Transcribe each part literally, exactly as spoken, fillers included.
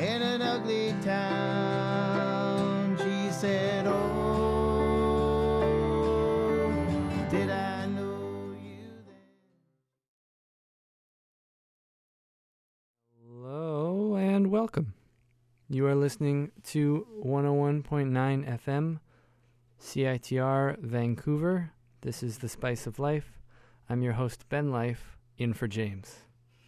in an ugly town. She said, oh, did I know you then? Hello and welcome. You are listening to one oh one point nine F M, C I T R Vancouver. This is The Spice of Life. I'm your host, Ben Life, in for James.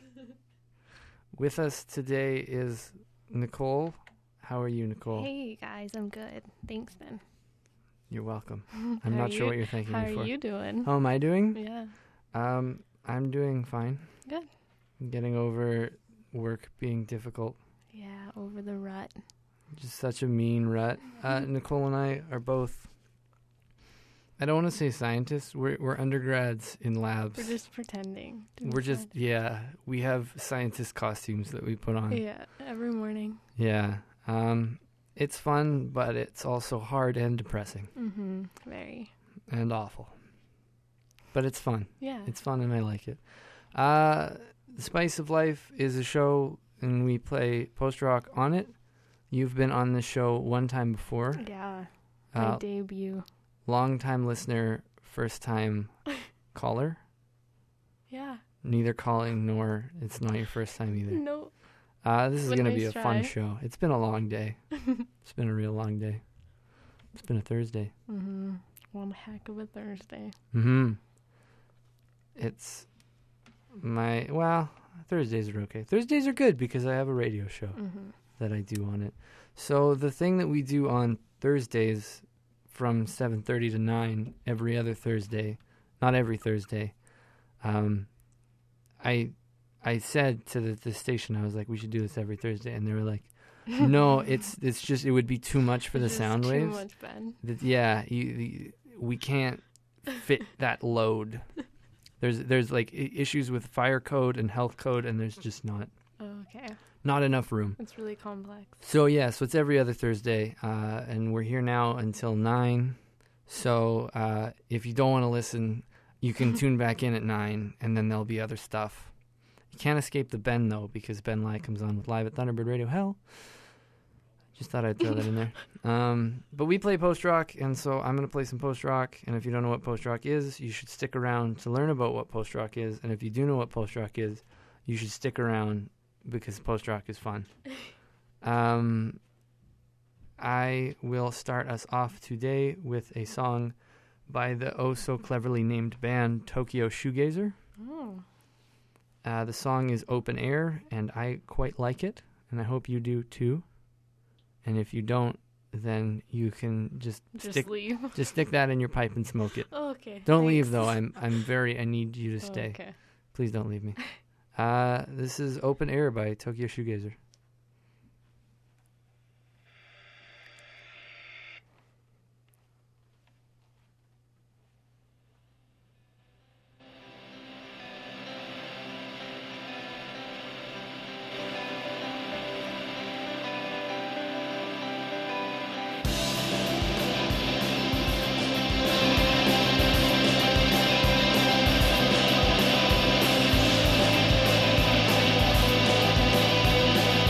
With us today is Nicole. How are you, Nicole? Hey guys, I'm good. Thanks, Ben. You're welcome. How I'm are not sure you- what you're thanking How me for. are you doing? How am I doing? Yeah, Um, I'm doing fine. good. Getting over work being difficult. Yeah, over the rut. Just such a mean rut. Uh, Nicole and I are both, I don't want to say scientists. We're we're undergrads in labs. We're just pretending. to be We're just, scientists. yeah, we have scientist costumes that we put on. Yeah, every morning. Yeah. Um, it's fun, but it's also hard and depressing Mm-hmm. Very. and awful. But it's fun. Yeah. It's fun and I like it. Uh, The Spice of Life is a show and we play post-rock on it. You've been on this show one time before. yeah. My Uh, debut. long-time listener, first-time caller. Yeah. Neither calling nor it's not your first time either. No. Uh, this is But going to be nice a fun try. show. It's been a long day. It's been a real long day. It's been a Thursday. Mm-hmm. One heck of a Thursday. Mm-hmm. It's my, well, Thursdays are okay. Thursdays are good because I have a radio show Mm-hmm. that I do on it. So the thing that we do on Thursdays from seven thirty to nine every other Thursday, not every Thursday, um, I I said to the, the station, I was like, we should do this every Thursday. And they were like, no, it's it's just, it would be too much for the Just sound too waves. much, Ben. That, yeah, you, you, we can't fit that load. There's there's like I- issues with fire code and health code, and there's just not Okay. not enough room. It's really complex. So yeah, so it's every other Thursday, uh, and we're here now until nine. So uh, if you don't want to listen, you can tune back in at nine, and then there'll be other stuff. You can't escape the Ben though, because Ben Lai comes on with Live at Thunderbird Radio. Hell, just thought I'd throw that in there. Um, but we play post rock, and so I'm gonna play some post rock. And if you don't know what post rock is, you should stick around to learn about what post rock is. And if you do know what post rock is, you should stick around because post rock is fun. Um, I will start us off today with a song by the oh so cleverly named band Tokyo Shoegazer. Oh. Uh, the song is Open Air, and I quite like it, and I hope you do too. And if you don't, then you can just, Just stick leave. just stick that in your pipe and smoke it. Okay. Don't thanks. leave though. I'm I'm very I need you to stay. Okay. Please don't leave me. Uh, this is Open Air by Tokyo Shoegazer. Thank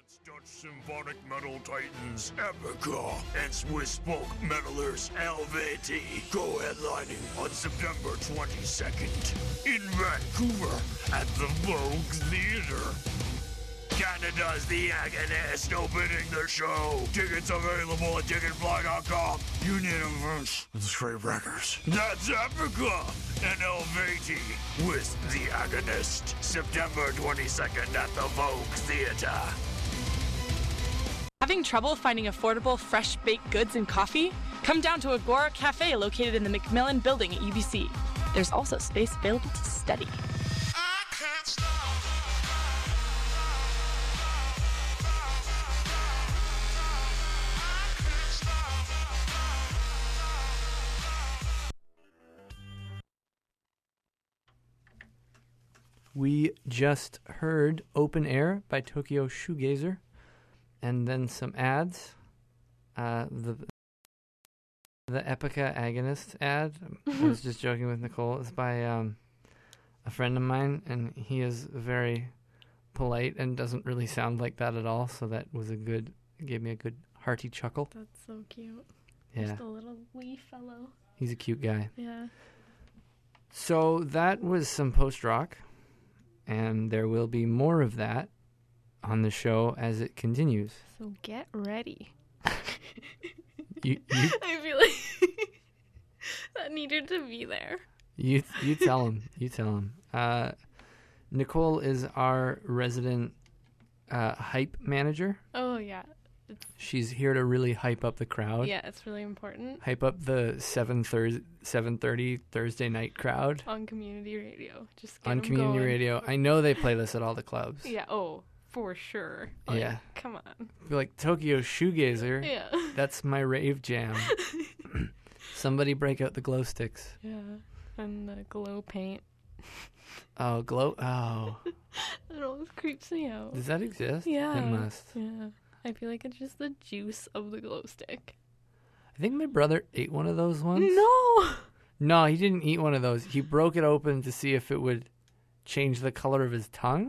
It's Dutch symphonic metal titans Epica and Swiss folk metalers Helveti co-headlining on September twenty-second in Vancouver at the Vogue Theatre. Canada's The Agonist opening the show. Tickets available at ticketfly dot com. You need them first. It's Straight Records. That's Epica and Helveti with The Agonist. September twenty-second at the Vogue Theatre. Having trouble finding affordable, fresh-baked goods and coffee? Come down to Agora Cafe located in the McMillan Building at U B C. There's also space available to study. We just heard Open Air by Tokyo Shoegazer, and then some ads. Uh, the the Epica Agonist ad, I was just joking with Nicole, is by um, a friend of mine, and he is very polite and doesn't really sound like that at all, so that was a good, gave me a good hearty chuckle. That's so cute. Yeah, Just a little wee fellow. he's a cute guy. Yeah. So that was some post-rock. And there will be more of that on the show as it continues. So get ready. You, you, I feel like that needed to be there. you, you tell him. You tell him. Uh, Nicole is our resident uh, hype manager. Oh, yeah. She's here to really hype up the crowd. Yeah, it's really important. Hype up the seven thirty seven thirty Thursday night crowd On community radio. Just get on 'em community going. radio. I know they play this at all the clubs. Yeah, oh, for sure. Like, Yeah. Come on. Be like, Tokyo Shoegazer. Yeah. That's my rave jam. Somebody break out the glow sticks. Yeah. And the glow paint. Oh, glow. Oh. It always creeps me out. Does that exist? Yeah. It must. Yeah. I feel like it's just the juice of the glow stick. I think my brother ate one of those once. No! No, he didn't eat one of those. He broke it open to see if it would change the color of his tongue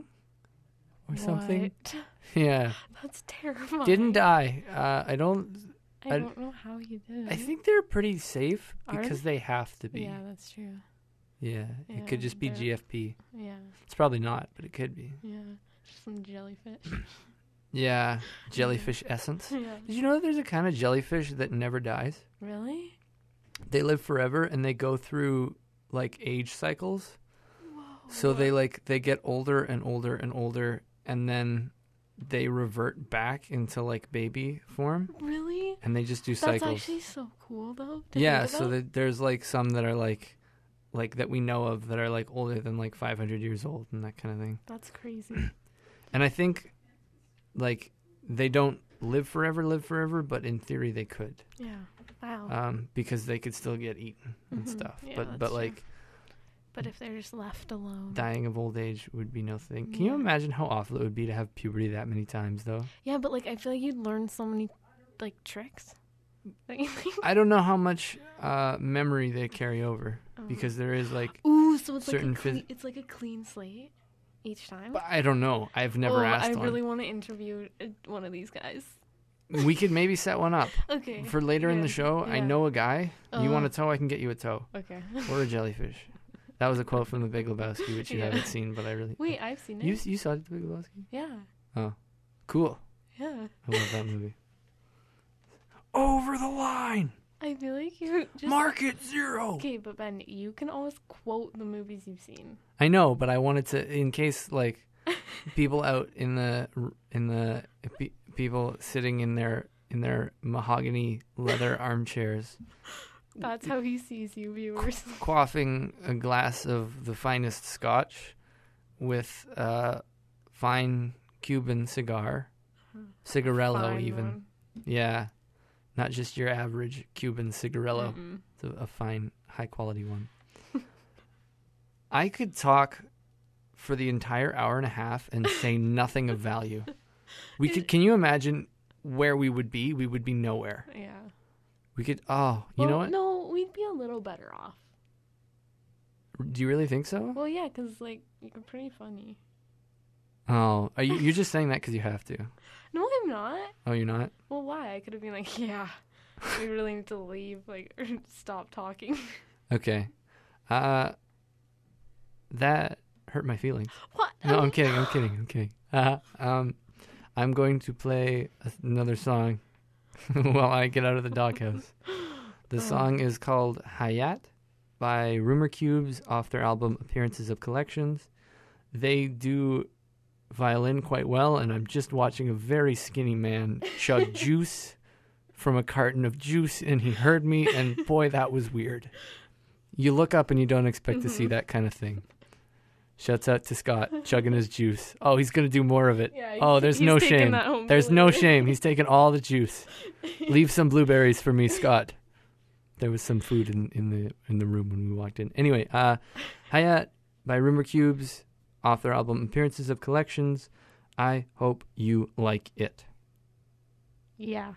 or something. What? Yeah. That's terrifying. Didn't die. Uh, I don't. I, I- don't know how you did. I think they're pretty safe Are because they have to be. Yeah, that's true. Yeah. Yeah, It could just be they're- G F P. Yeah. It's probably not, but it could be. Yeah. Just some jellyfish. Yeah. Jellyfish essence. Yeah. Did you know that there's a kind of jellyfish that never dies? Really? They live forever and they go through like age cycles. So they like they get older and older and older and then they revert back into like baby form Really? and they just do That's cycles. actually so cool, though. to Yeah, think so about. that there's like some that are like like that we know of that are like older than like five hundred years old and that kind of thing. That's crazy. And I think like they don't live forever live forever, but in theory they could. Yeah. Wow. Um because they could still get eaten and Mhm. stuff. Yeah, but that's but true. like But if they're just left alone. dying of old age would be no thing. Can you Yeah. imagine how awful it would be to have puberty that many times, though? Yeah, but like I feel like you'd learn so many like tricks. I don't know how much uh, memory they carry over because there is like, Ooh, so it's certain like a phys- cle- it's like a clean slate each time. but I don't know. I've never oh, asked I one. really want to interview uh, one of these guys. We could maybe set one up Okay. for later in the Yeah, show. I yeah. know a guy. You want Uh, a toe? I can get you a toe Okay. or a jellyfish. That was a quote from The Big Lebowski, which you Yeah. haven't seen, but I really Wait, I've seen it. You you saw The Big Lebowski? Yeah. Oh, cool. Yeah. I love that movie. Over the line. I feel like you just Market zero. Okay, but Ben, you can always quote the movies you've seen. I know, but I wanted to, in case like people out in the in the pe- people sitting in their in their mahogany leather armchairs, That's how he sees you, viewers. quaffing a glass of the finest Scotch with a fine Cuban cigar, cigarello Fine even. one. Yeah, not just your average Cuban cigarello. Mm-mm. It's a, a fine, high quality one. I could talk for the entire hour and a half and say nothing of value. We could. Can you imagine where we would be? We would be nowhere. Yeah. We could. Oh, you know Well, what? No, we'd be a little better off. Do you really think so? Well, yeah, because, like, you're pretty funny. Oh, are you, you're just saying that because you have to. No, I'm not. Oh, you're not? Well, why? I could have been like, yeah, we really need to leave, like, or stop talking. Okay. Uh, that hurt my feelings. What? No, I'm kidding. I'm kidding. I'm kidding. Uh, um, I'm going to play another song while I get out of the doghouse. The song is called Hayat by Rumor Cubes off their album Appearances of Collections. They do violin quite well, and I'm just watching a very skinny man chug juice from a carton of juice, and he heard me, and boy, that was weird. You look up and you don't expect mm-hmm. to see that kind of thing. Shouts out to Scott, chugging his juice. Oh, he's going to do more of it. Yeah, oh, there's no shame. There's no shame. He's taking all the juice. Leave some blueberries for me, Scott. There was some food in, in the in the room when we walked in. Anyway, uh, Hayat by Rumor Cubes off their album Appearances of Collections. I hope you like it. Yeah.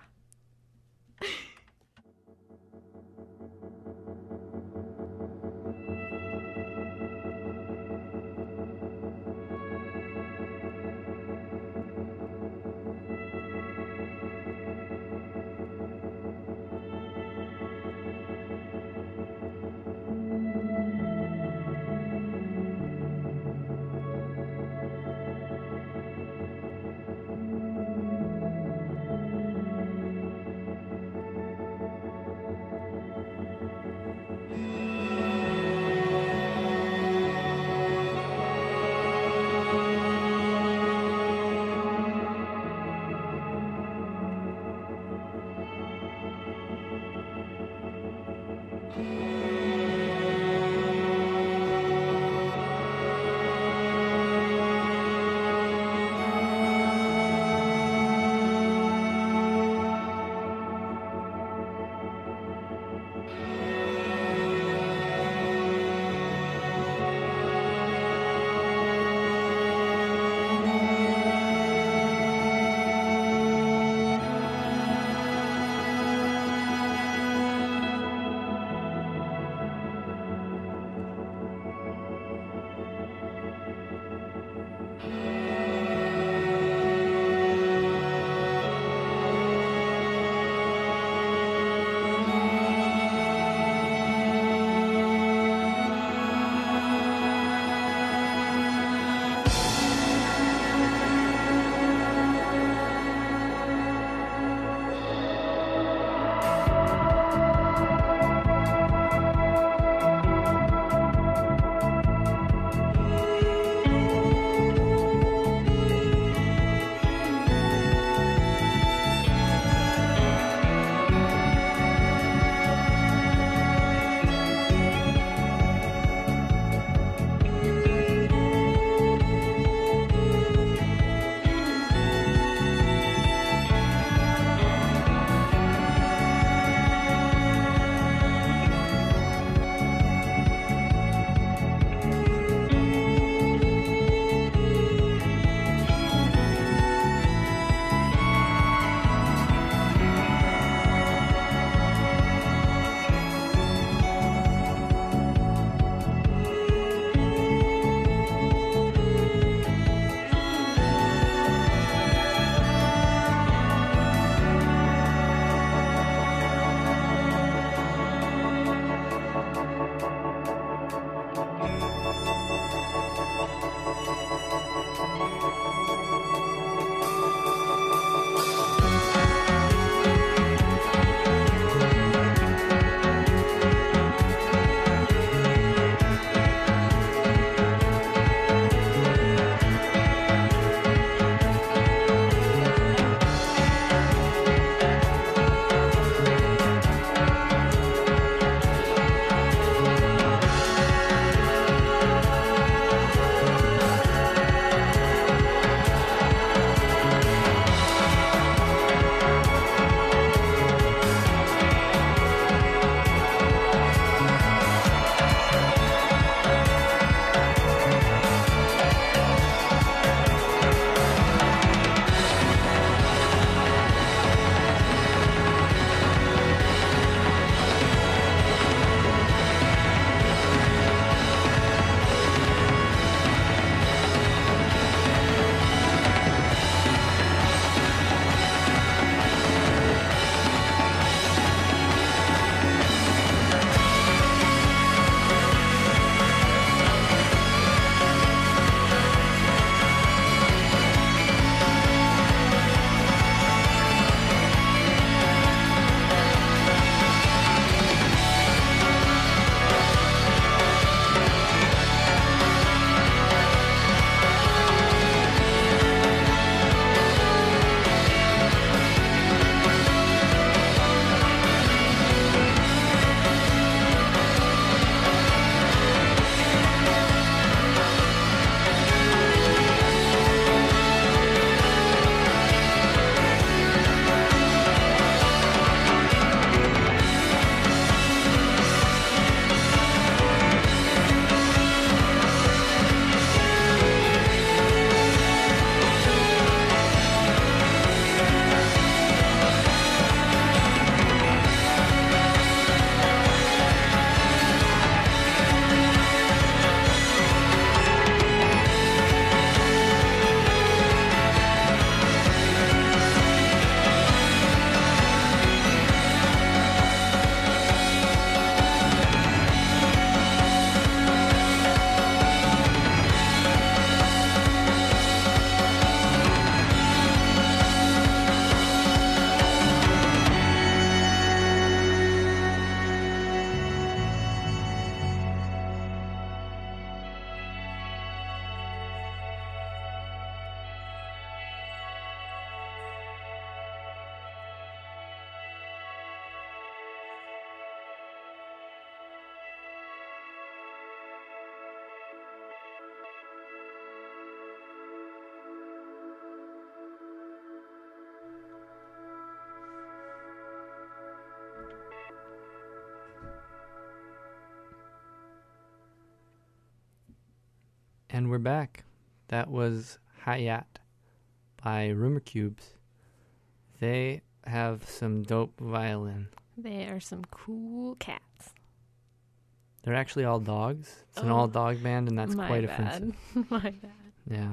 And we're back. That was Hayat by Rumor Cubes. They have some dope violin. They are some cool cats. They're actually all dogs. It's an Oh, all-dog band, and that's My quite bad. offensive. My bad. Yeah.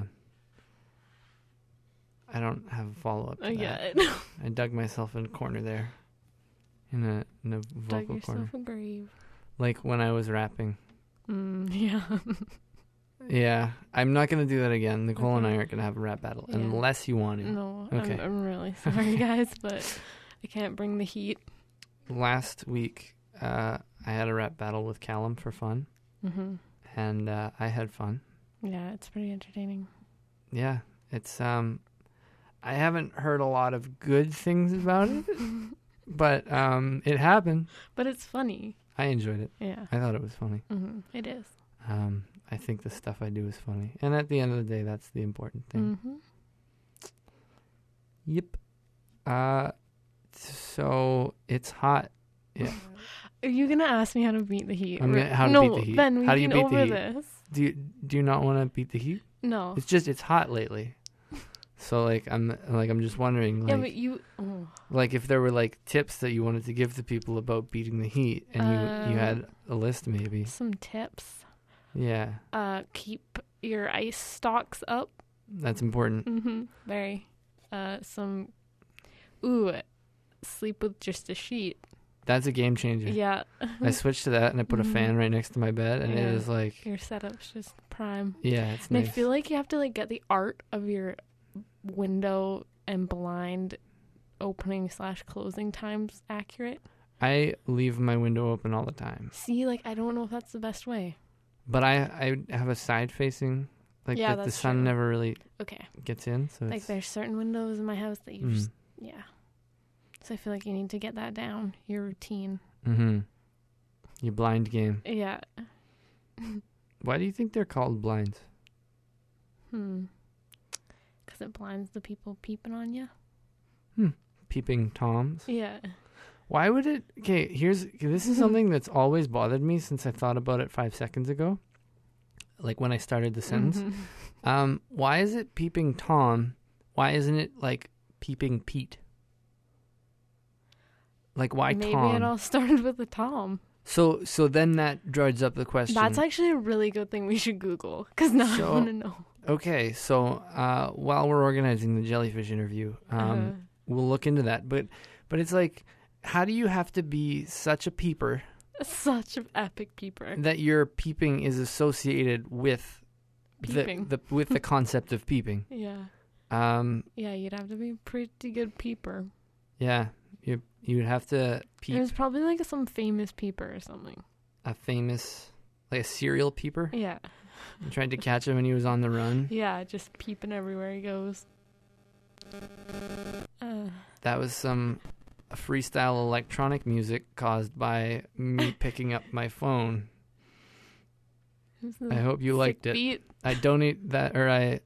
I don't have a follow-up to Oh, that. yeah. I dug myself in a corner there. In a, in a Dug vocal yourself corner. a grave. Like when I was rapping. Mm, yeah. Yeah, I'm not going to do that again. Nicole and I Okay. aren't going to have a rap battle Yeah. unless you want to. No, Okay. I'm, I'm really sorry, guys, but I can't bring the heat. Last week, uh, I had a rap battle with Callum for fun, hmm and uh, I had fun. Yeah, it's pretty entertaining. Yeah, it's um, I haven't heard a lot of good things about it, but um, it happened. But it's funny. I enjoyed it. Yeah. I thought it was funny. hmm It is. Um, I think the stuff I do is funny, and at the end of the day, that's the important thing. hmm Yep. Uh, so it's hot. Yeah. Are you gonna ask me how to beat the heat? I'm Or- gonna- how to no, beat the heat. Ben, we've How do you been beat the over heat? this. Do you do you not want to beat the heat? No. It's just it's hot lately. So like I'm like I'm just wondering like yeah, but you. Oh. like if there were like tips that you wanted to give to people about beating the heat, and you you Um, had a list maybe. Some tips. Yeah, Uh, keep your ice stocks up. that's important. Mm-hmm. Very. Uh, some. Ooh, sleep with just a sheet. That's a game changer. Yeah. I switched to that and I put a fan Mhm. right next to my bed, and it Yeah. is like Your setup's just prime. yeah, it's And nice. I feel like you have to like get the art of your window and blind opening slash closing times accurate. I leave my window open all the time, See, like I don't know if that's the best way. but I I have a side facing like Yeah, that the that's sun true. never really Okay. gets in. So Like it's, there's certain windows in my house that you mm, just yeah. So I feel like you need to get that down, your routine. mm-hmm. Your blind game. Yeah. Why do you think they're called blinds? Hmm. Because it blinds the people peeping on you. Peeping toms. Yeah. Why would it? Okay, here's okay, this is something that's always bothered me since I thought about it five seconds ago. Like when I started the sentence. Mhm. Um, why is it peeping Tom? Why isn't it like peeping Pete? Like why Maybe Tom? it all started with the Tom. So so then that drives up the question. That's actually a really good thing we should Google. Because now So- I want to know. Okay, so uh, while we're organizing the jellyfish interview, um, Uh-huh. we'll look into that. But but it's like, how do you have to be such a peeper Such an epic peeper. that your peeping is associated with Peeping. the, the with the concept of peeping? Yeah. Um, Yeah, you'd have to be a pretty good peeper. yeah, you you'd have to It peep was probably like some famous peeper or something. a famous, like a serial peeper. Yeah. You tried to catch him when he was on the run. Yeah, just peeping everywhere he goes. Uh, That was some freestyle electronic music caused by me picking up my phone. who's I the hope you sick liked it. beat? I donate that, or I.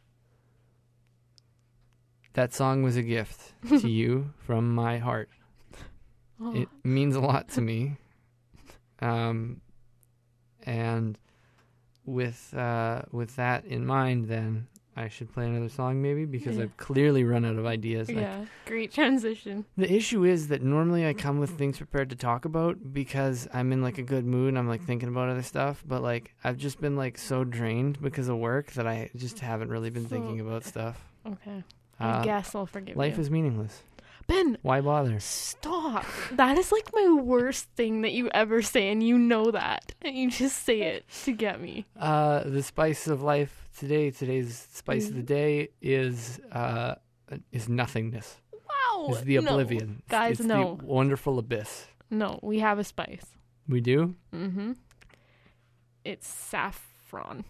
That song was a gift to you from my heart. Oh, It means a lot to me. Um, and with uh, with that in mind, then I should play another song maybe because Yeah. I've clearly run out of ideas. Like, yeah, great transition. the issue is that normally I come with things prepared to talk about because I'm in like a good mood and I'm like thinking about other stuff. But like I've just been like so drained because of work that I just haven't really been So- thinking about stuff. Okay. Uh, I guess I'll forgive life you. is meaningless. Ben, Why bother? stop. That is like my worst thing that you ever say, and you know that. And you just say it to get me. Uh, the spice of life today, today's spice of the day is uh, is nothingness. Wow. Is the no. oblivion. It's- Guys, it's no. the wonderful abyss. No, we have a spice. We do? Mm-hmm. It's saffron.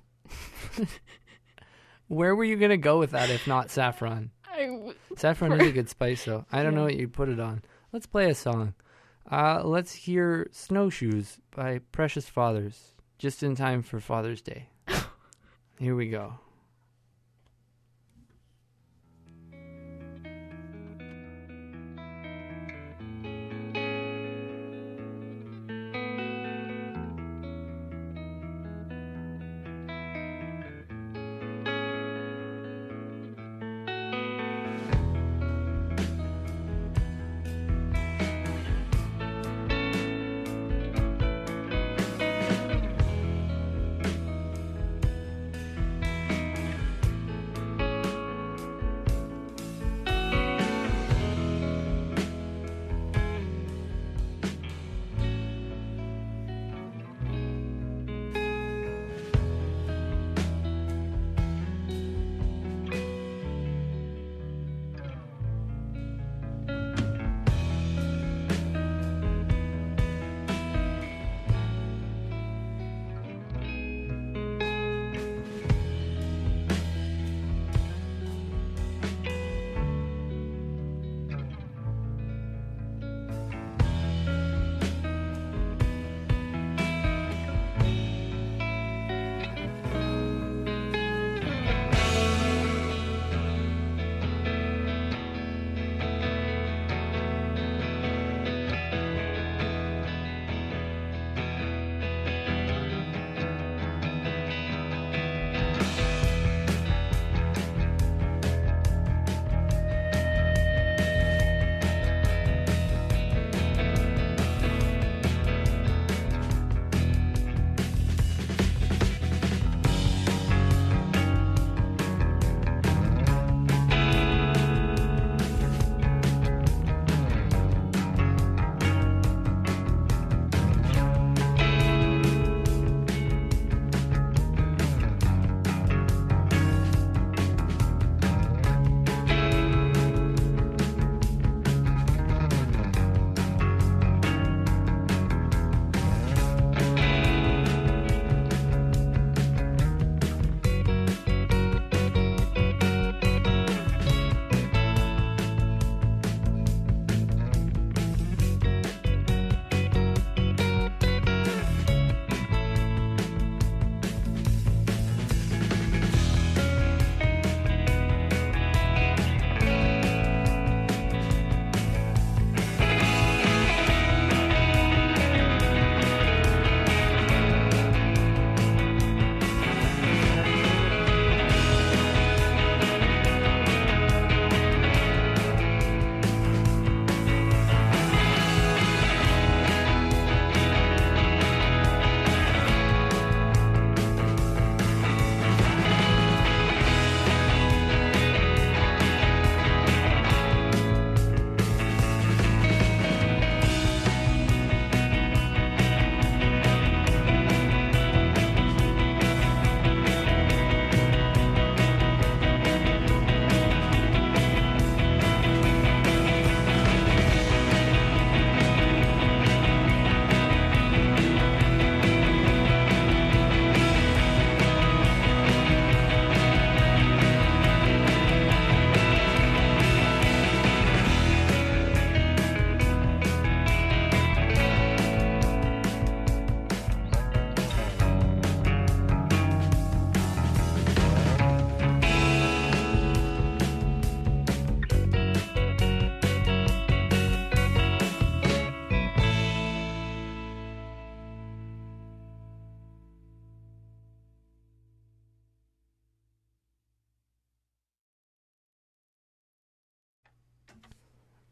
Where were you going to go with that if not saffron? I w- Saffron is a good spice, though. I don't know Yeah. what you'd put it on. Let's play a song. Uh, let's hear Snowshoes by Precious Fathers, just in time for Father's Day. Here we go.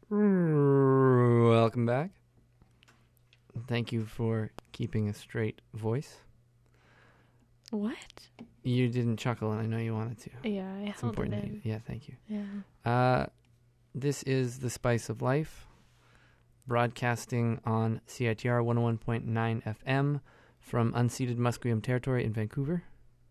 Welcome back. Thank you for keeping a straight voice. What? You didn't chuckle, and I know you wanted to. Yeah, I It's held it important. in. Yeah, thank you. Yeah. Uh, this is The Spice of Life, broadcasting on C I T R one oh one point nine F M from unceded Musqueam territory in Vancouver.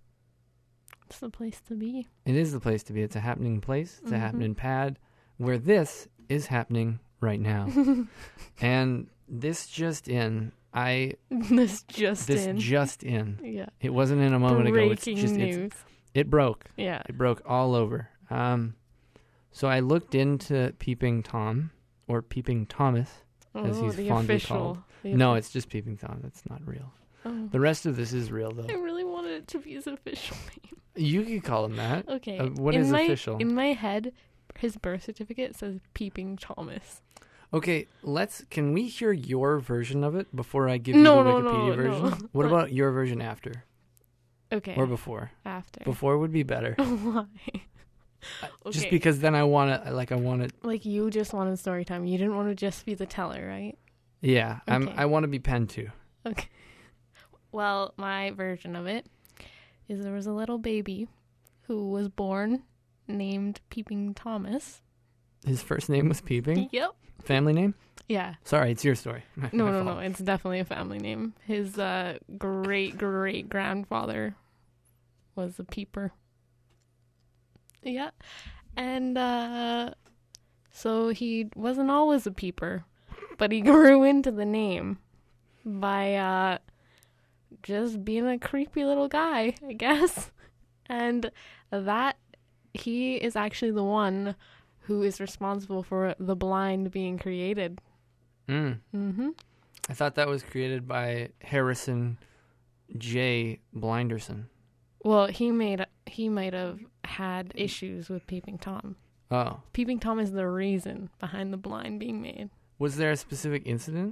It's the place to be. It is the place to be. It's a happening place. It's a Mhm. happening pad where this is happening right now. And this just in, I this just this in. just in. yeah. It wasn't in a moment ago. It's Breaking just news. it's, it broke. yeah. It broke all over. Um, so I looked into Peeping Tom or Peeping Thomas. as Oh, he's the fondly official. called. The No, offi- it's just Peeping Tom. That's not real. Oh. The rest of this is real, I though. really wanted it to be his official name. You could call him that. Okay. Uh, what in is my, official? In my head, his birth certificate says Peeping Thomas. Okay, let's. Can we hear your version of it before I give you No, the no, Wikipedia no, version? no. What What? about your version after Okay. or before? After. Before would be better. Why? Uh, Just Okay. because then I want to, like, I want to. Like, you just wanted story time. You didn't want to just be the teller, right? Yeah, I'm. Okay. I want to be pen too. Okay. Well, my version of it is there was a little baby who was born named Peeping Thomas. His first name was Peeping. Yep. Family name? Yeah. Sorry, it's your story. My- No, my no, fault. no. It's definitely a family name. His uh, great great grandfather was a peeper. Yeah. And uh, so he wasn't always a peeper, but he grew into the name by uh, just being a creepy little guy, I guess. And that he is actually the one who is responsible for the blind being created. Mm. Mm-hmm. I thought that was created by Harrison J. Blinderson. Well, he made he might have had issues with Peeping Tom. Oh. Peeping Tom is the reason behind the blind being made. Was there a specific incident?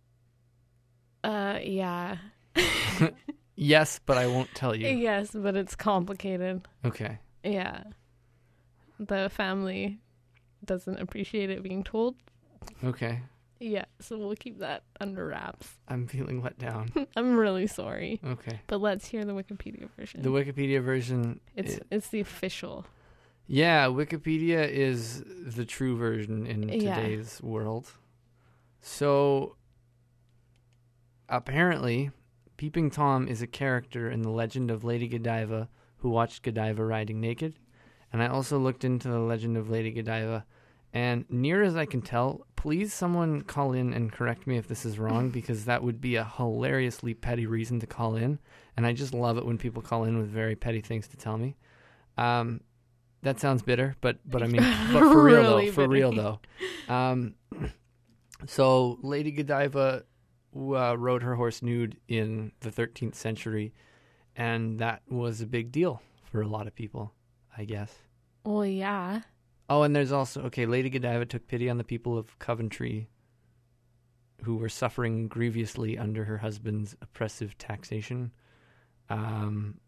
Uh, yeah. Yes, but I won't tell you. Yes, but it's complicated. Okay. Yeah. The family doesn't appreciate it being told. Okay. Yeah, so we'll keep that under wraps. I'm feeling let down. I'm really sorry. Okay. But let's hear the Wikipedia version. The Wikipedia version. it's i- it's the official. yeah, Wikipedia is the true version in Yeah. today's world. So, apparently, Peeping Tom is a character in the legend of Lady Godiva who watched Godiva riding naked. And I also looked into the legend of Lady Godiva. And near as I can tell, please someone call in and correct me if this is wrong, because that would be a hilariously petty reason to call in. And I just love it when people call in with very petty things to tell me. Um, that sounds bitter, but, but I mean, but for real Really though, for bitter. real though. Um, so Lady Godiva uh, rode her horse nude in the thirteenth century, and that was a big deal for a lot of people, I guess. Well, yeah. Oh, and there's also, okay, Lady Godiva took pity on the people of Coventry who were suffering grievously under her husband's oppressive taxation. Um,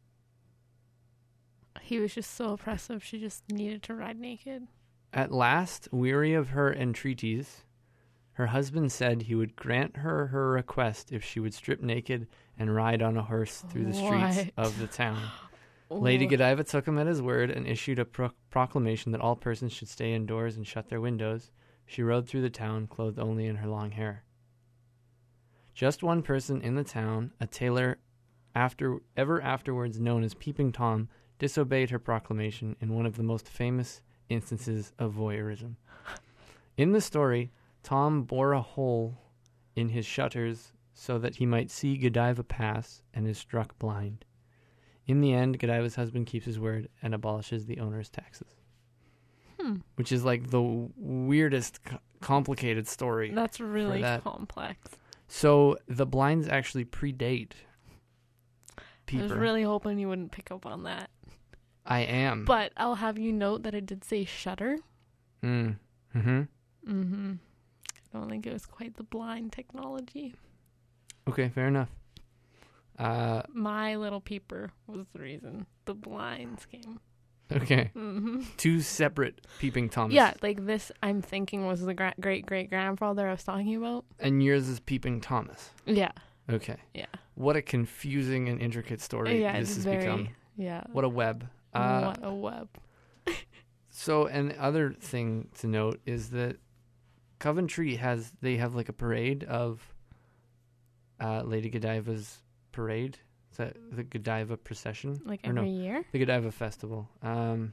He was just so oppressive, she just needed to ride naked. at last, weary of her entreaties, her husband said he would grant her her request if she would strip naked and ride on a horse through the streets What? of the town. Lady Oh. Godiva took him at his word and issued a pro- proclamation that all persons should stay indoors and shut their windows. She rode through the town, clothed only in her long hair. Just one person in the town, a tailor after ever afterwards known as Peeping Tom, disobeyed her proclamation in one of the most famous instances of voyeurism. In the story, Tom bore a hole in his shutters so that he might see Godiva pass and is struck blind. In the end, Godiva's husband keeps his word and abolishes the owner's taxes. Hmm. Which is like the weirdest, co- complicated story. That's really that. complex. So the blinds actually predate I Peeper. was really hoping you wouldn't pick up on that. I am. But I'll have you note that it did say shutter. Mm. Mm-hmm. Mm-hmm. I don't think it was quite the blind technology. Okay, fair enough. Uh, My little peeper was the reason the blinds came. Okay. hmm Two separate Peeping Thomas. Yeah, like this. I'm thinking was the gra- great great grandfather I was talking about. And yours is Peeping Thomas. Yeah, Okay. yeah, What a confusing and intricate story yeah. this It's has very become. yeah. What a web. Uh, what a web. So, and the other thing to note is that Coventry has, they have like a parade of uh, Lady Godiva's parade. Is that the Godiva procession? Like Or every no, year. the Godiva festival. Um,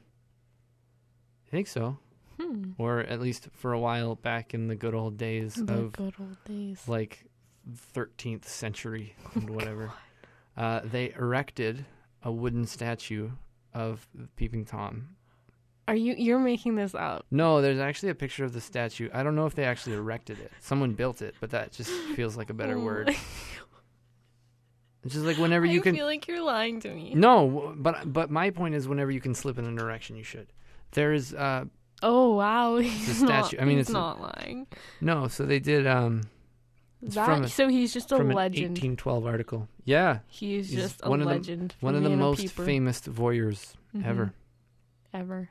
I think so. Hmm. Or at least for a while back in the good old days The of good old days. like thirteenth century and Oh, whatever. Uh, they erected a wooden statue of Peeping Tom. Are you? You're making this up. No, there's actually a picture of the statue. I don't know if they actually erected it. Someone built it, but that just feels like a better Oh word. my- It's just like whenever you I can. feel like you're lying to me. No, but but my point is, whenever you can slip in an erection, you should. There is uh Oh wow, he's not. statue. I mean, he's it's a- not lying. no. So they did um It's That, from a- so he's just a from an legend. eighteen twelve article. Yeah, He's he's just a one of the- legend. for one of the being a most peeper. famous voyeurs Mhm. ever. ever.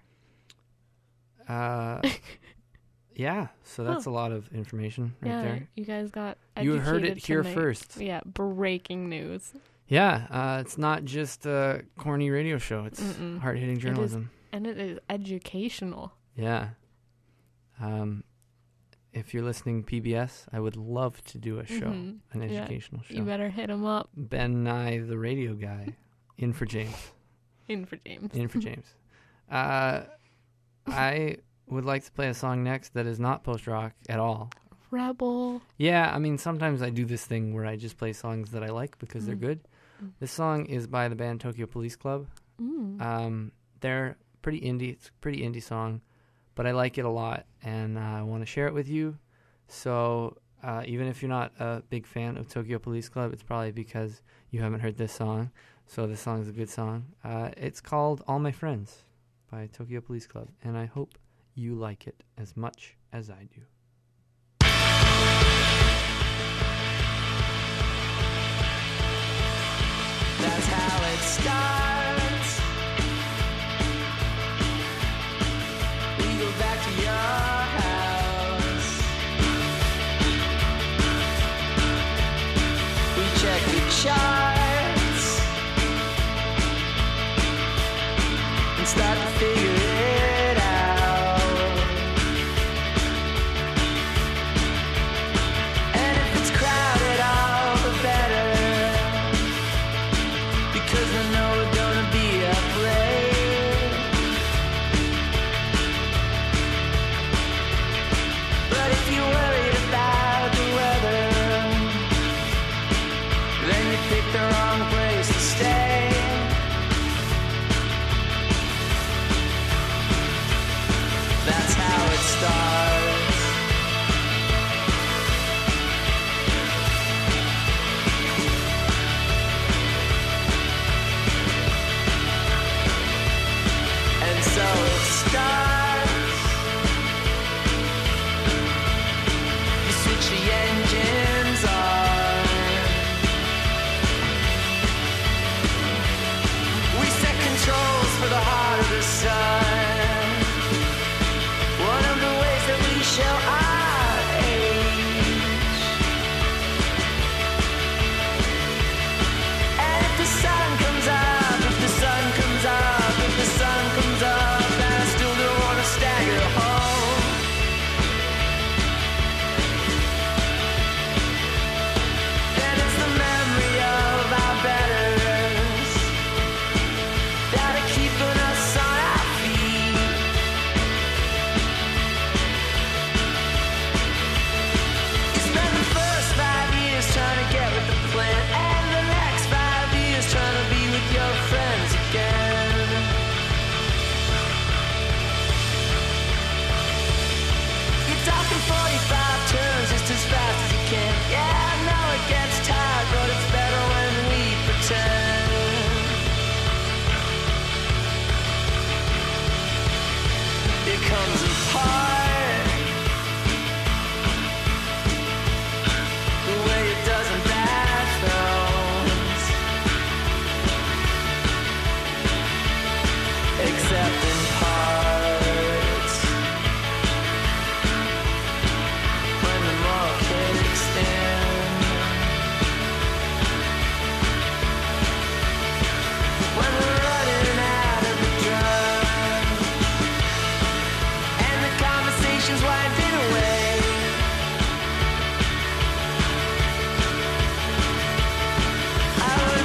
Uh, yeah. So that's a lot of information right yeah, there. you guys got. You heard it educated here tonight. first. Yeah, breaking news. Yeah, uh, it's not just a corny radio show. It's Mm-mm. hard-hitting journalism. And it is educational. Yeah. Um, if you're listening P B S, I would love to do a show, Mhm. an Yeah. educational show. You better hit him up. Ben Nye, the radio guy, in for James. In for James. In for James. Uh, I would like to play a song next that is not post-rock at all. Rebel. Yeah, I mean, sometimes I do this thing where I just play songs that I like because they're Mm. good. Mm. This song is by the band Tokyo Police Club. Mm. Um, they're pretty indie. It's a pretty indie song, but I like it a lot, and uh, I want to share it with you. So uh, even if you're not a big fan of Tokyo Police Club, it's probably because you haven't heard this song. So this song is a good song. Uh, it's called All My Friends by Tokyo Police Club, and I hope you like it as much as I do. That's how it starts. We go back to your house. We check the charts and start to figure it out. And if it's crowded, all the better. Because I know we're gonna be afraid. But if you're worried about the weather, then you picked the wrong place to stay. That's how it starts. And so it starts. You switch the engines on.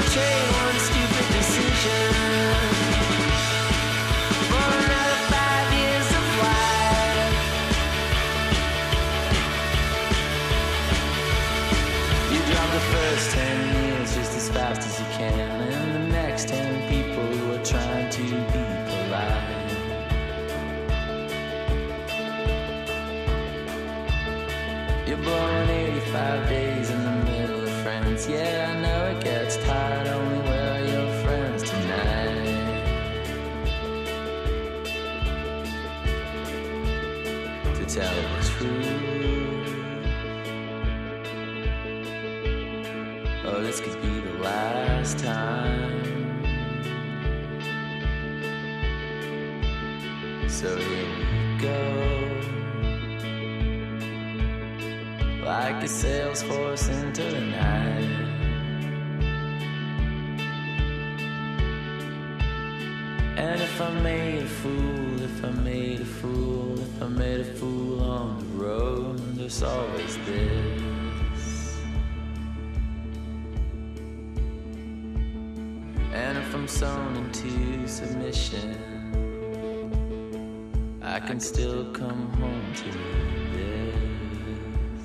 trade one stupid decision for another five years of life. You drop the first ten years just as fast as you can, and the next ten people who are trying to be polite. You're blowing eighty-five days in the middle of France. Yeah, I know it gets tired, only where are your friends tonight? To tell the truth, oh, this could be the last time. So here we go, like a sales force into the night. And if I made a fool, if I made a fool, if I made a fool on the road, there's always this. And if I'm sewn into submission, I can still come home to this.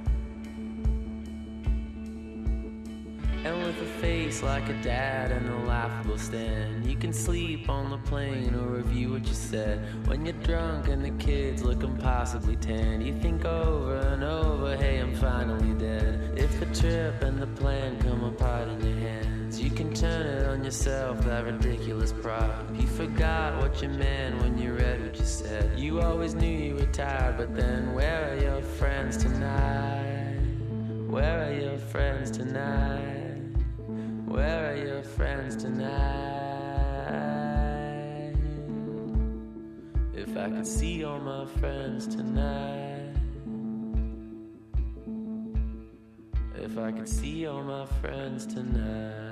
And with a face like a dad and a laughable stand, you can sleep on the plane or review what you said. When you're drunk and the kids look impossibly tan, you think over and over, hey, I'm finally dead. If the trip and the plan come apart in your hands, you can turn it on yourself, that ridiculous prop. You forgot what you meant when you read what you said. You always knew you were tired, but then where are your friends tonight? Where are your friends tonight? Where are your friends tonight? If I could see all my friends tonight. If I could see all my friends tonight.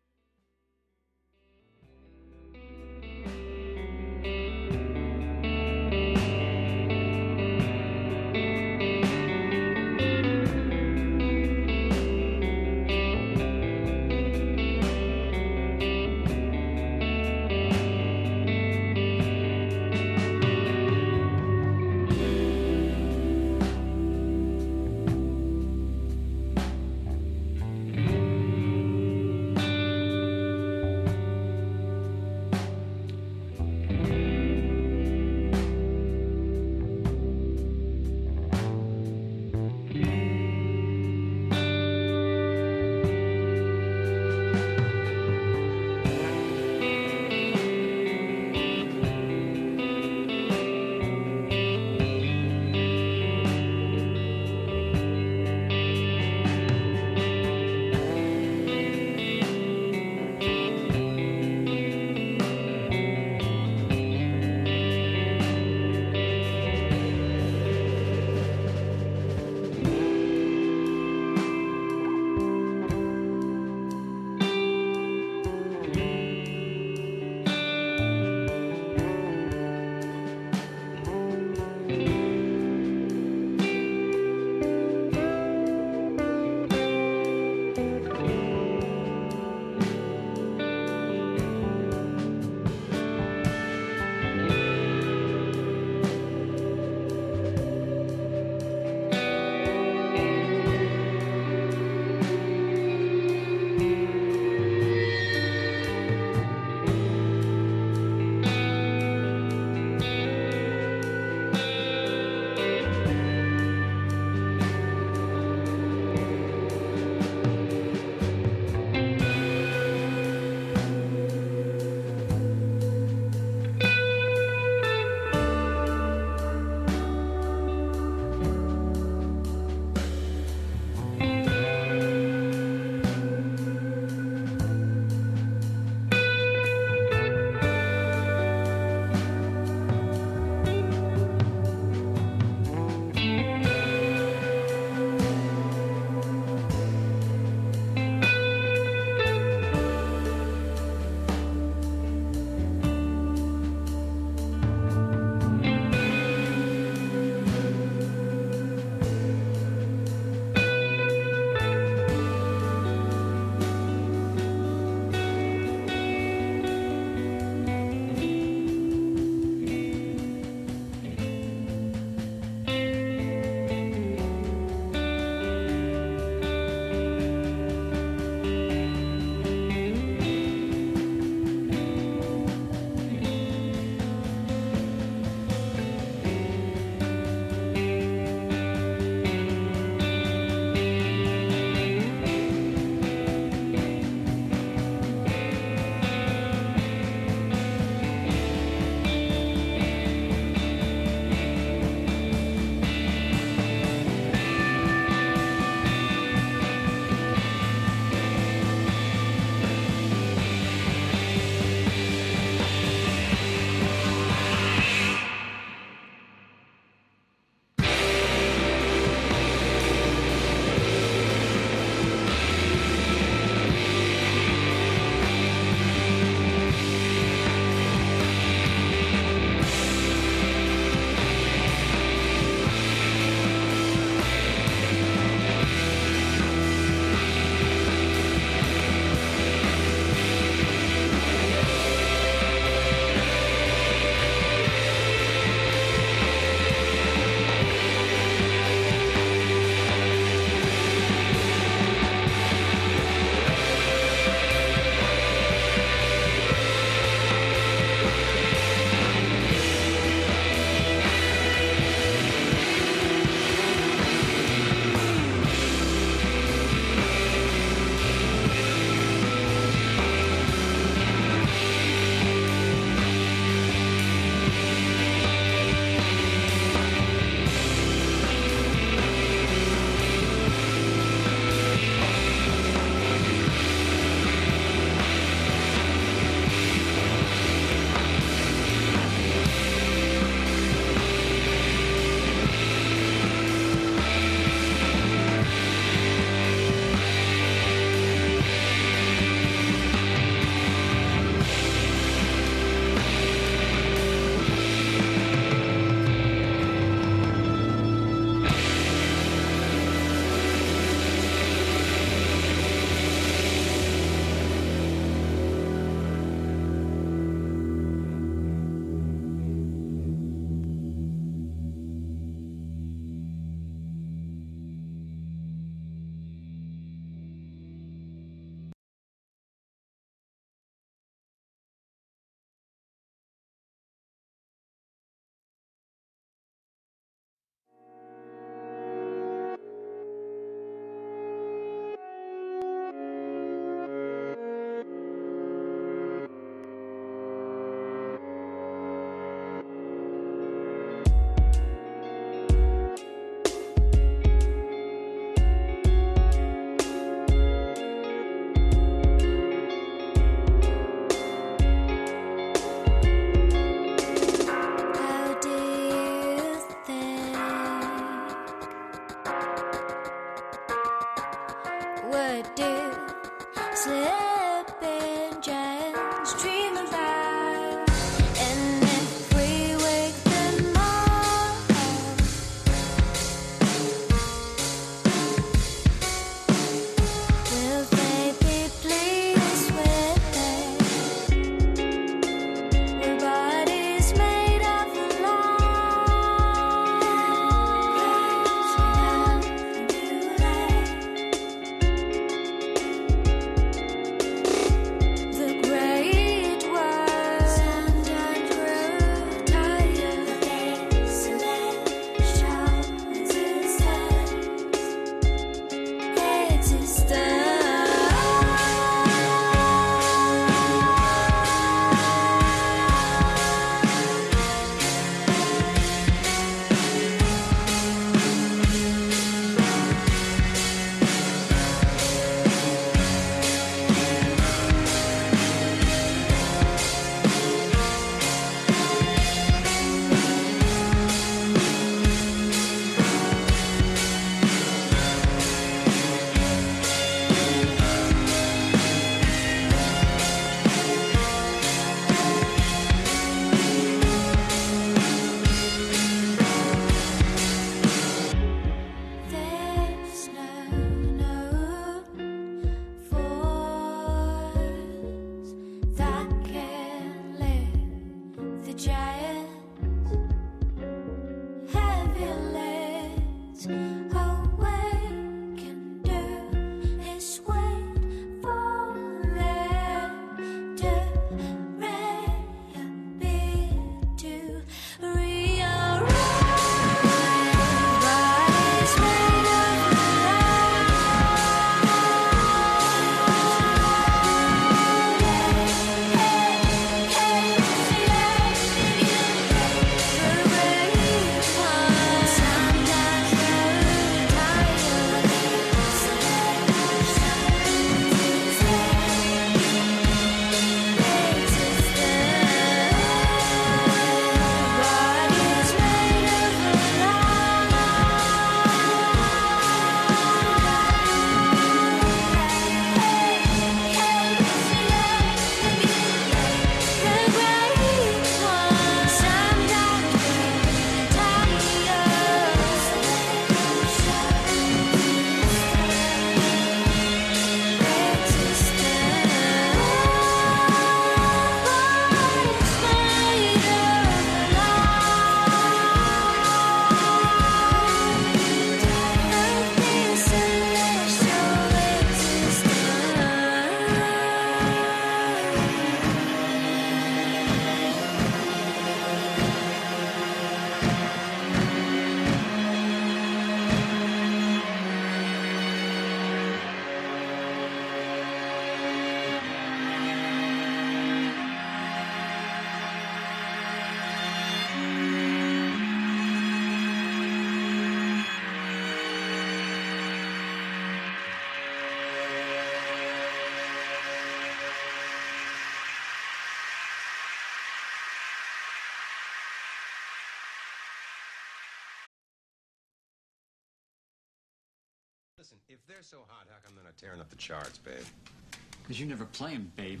Listen, if they're so hot, how come they're not tearing up the charts, babe? Because you never play 'em, babe.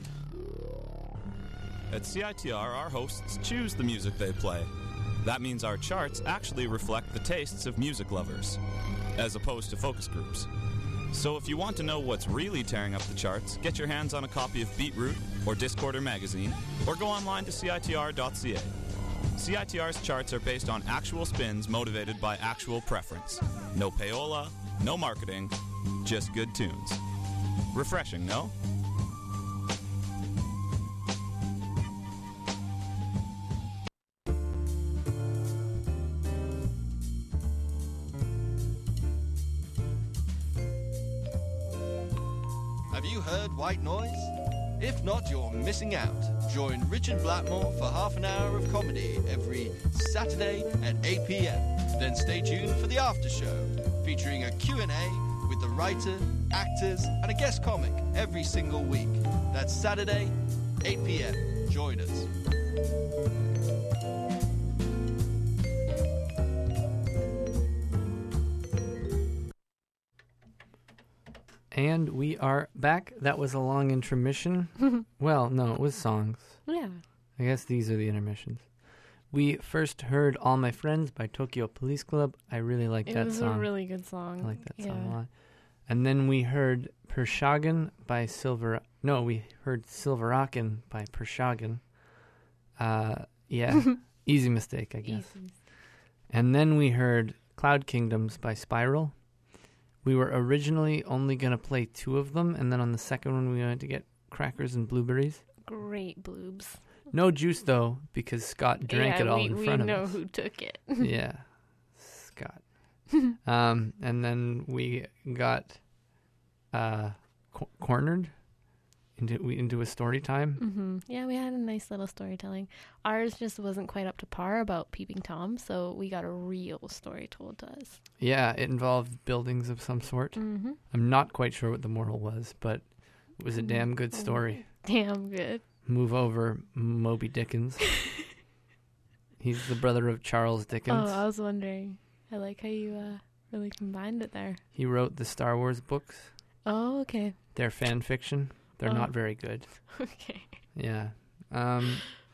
At C I T R, our hosts choose the music they play. That means our charts actually reflect the tastes of music lovers, as opposed to focus groups. So if you want to know what's really tearing up the charts, get your hands on a copy of Beatroot or Discorder magazine, or go online to C I T R dot C A. C I T R's charts are based on actual spins motivated by actual preference. No payola, no marketing, just good tunes. Refreshing, no? Have you heard White Noise? If not, you're missing out. Join Richard Blackmore for half an hour of comedy every Saturday at eight p.m. Then stay tuned for the after show, featuring a Q and A with the writer, actors, and a guest comic every single week. That's Saturday, eight p.m. Join us. And we are back. That was a long intermission. Well, no, it was songs. Yeah. I guess these are the intermissions. We first heard All My Friends by Tokyo Police Club. I really like It that was song. a really good song. I like that yeah. song a lot. And then we heard Pershagen by Silver... No, we heard Silveraken by Pershagen. Uh, yeah, easy mistake, I guess. Easy. And then we heard Cloud Kingdoms by Spiral. We were originally only going to play two of them, and then on the second one we wanted to get crackers and blueberries. Great bloobs. No juice, though, because Scott drank yeah, it all we, in we front of know us. who took it. Yeah, Scott. um, and then we got uh, co- cornered into we, into a story time. hmm Yeah, we had a nice little storytelling. Ours just wasn't quite up to par about Peeping Tom, so we got a real story told to us. Yeah, it involved buildings of some sort. Mm-hmm. I'm not quite sure what the moral was, but it was a damn good story. Damn good. Move over, Moby Dickens. He's the brother of Charles Dickens. Oh, I was wondering. I like how you uh, really combined it there. He wrote the Star Wars books. Oh, okay. They're fan fiction. They're Oh. not very good. Okay. Yeah. Um,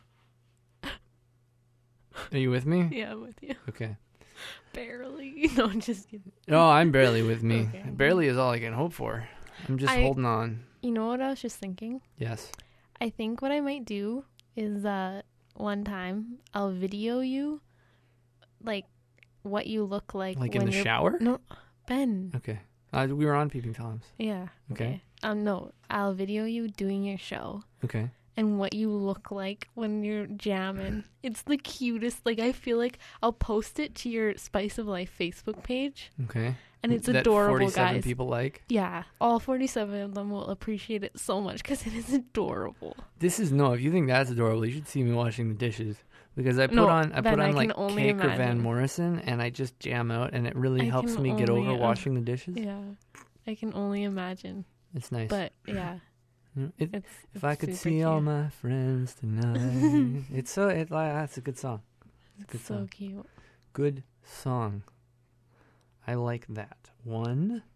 are you with me? Yeah, I'm with you. Okay. Barely. No, I'm just kidding. No, I'm barely with me. Okay. Barely is all I can hope for. I'm just I- holding on. You know what I was just thinking? Yes. I think what I might do is uh, one time I'll video you, like, what you look like. Like when in the you're- shower? No, Ben. Okay. Uh, we were on Peeping Toms. Yeah. Okay. Um, no, I'll video you doing your show Okay. and what you look like when you're jamming. It's the cutest. Like, I feel like I'll post it to your Spice of Life Facebook page, Okay. and it's that adorable, forty-seven guys. people like. Yeah, all forty-seven of them will appreciate it so much because it is adorable. This is no. If you think that's adorable, you should see me washing the dishes because I put No, on I Ben, put I on can like only Cake or Van imagine. Morrison, and I just jam out, and it really I helps can me get only, over uh, washing the dishes. Yeah, I can only imagine. It's nice. But yeah, Mm, it, it's, if it's I could super see all cute. my friends tonight, it's so it like that's a good song. It's a good It's so song. cute. Good song. I like that one.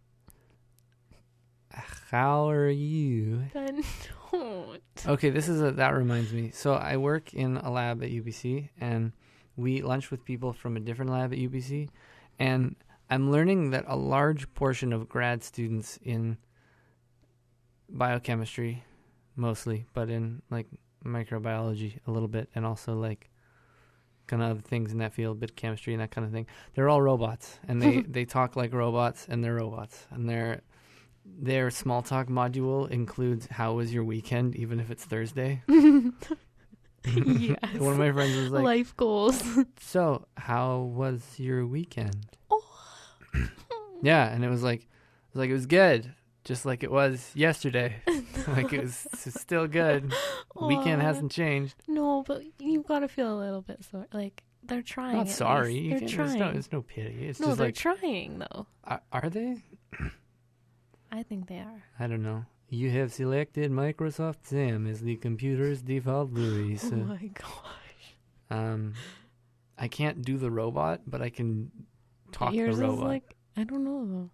How are you? Ben, don't. Okay, this is a, that reminds me. So I work in a lab at U B C, and we lunch with people from a different lab at U B C, and I'm learning that a large portion of grad students in biochemistry, mostly, but in like microbiology a little bit, and also like kind of other things in that field, bit of chemistry and that kind of thing, they're all robots, and they, they talk like robots, and they're robots, and they're their small talk module includes how was your weekend, even if it's Thursday. Yes. One of my friends was like, Life goals. so how was your weekend? Oh. Yeah, and it was like, it was like it was good, just like it was yesterday. Like it was s- still good. Weekend Aw. hasn't changed. No, but you've got to feel a little bit sorry. Like, they're trying. Not at sorry. least. You They're can't- trying. There's no, there's no pity. It's no, just they're like, trying, though. are, are they? I think they are. I don't know. You have selected Microsoft Sam as the computer's default voice. Oh my gosh. Um, I can't do the robot, but I can talk Yours the robot. is like, I don't know, though.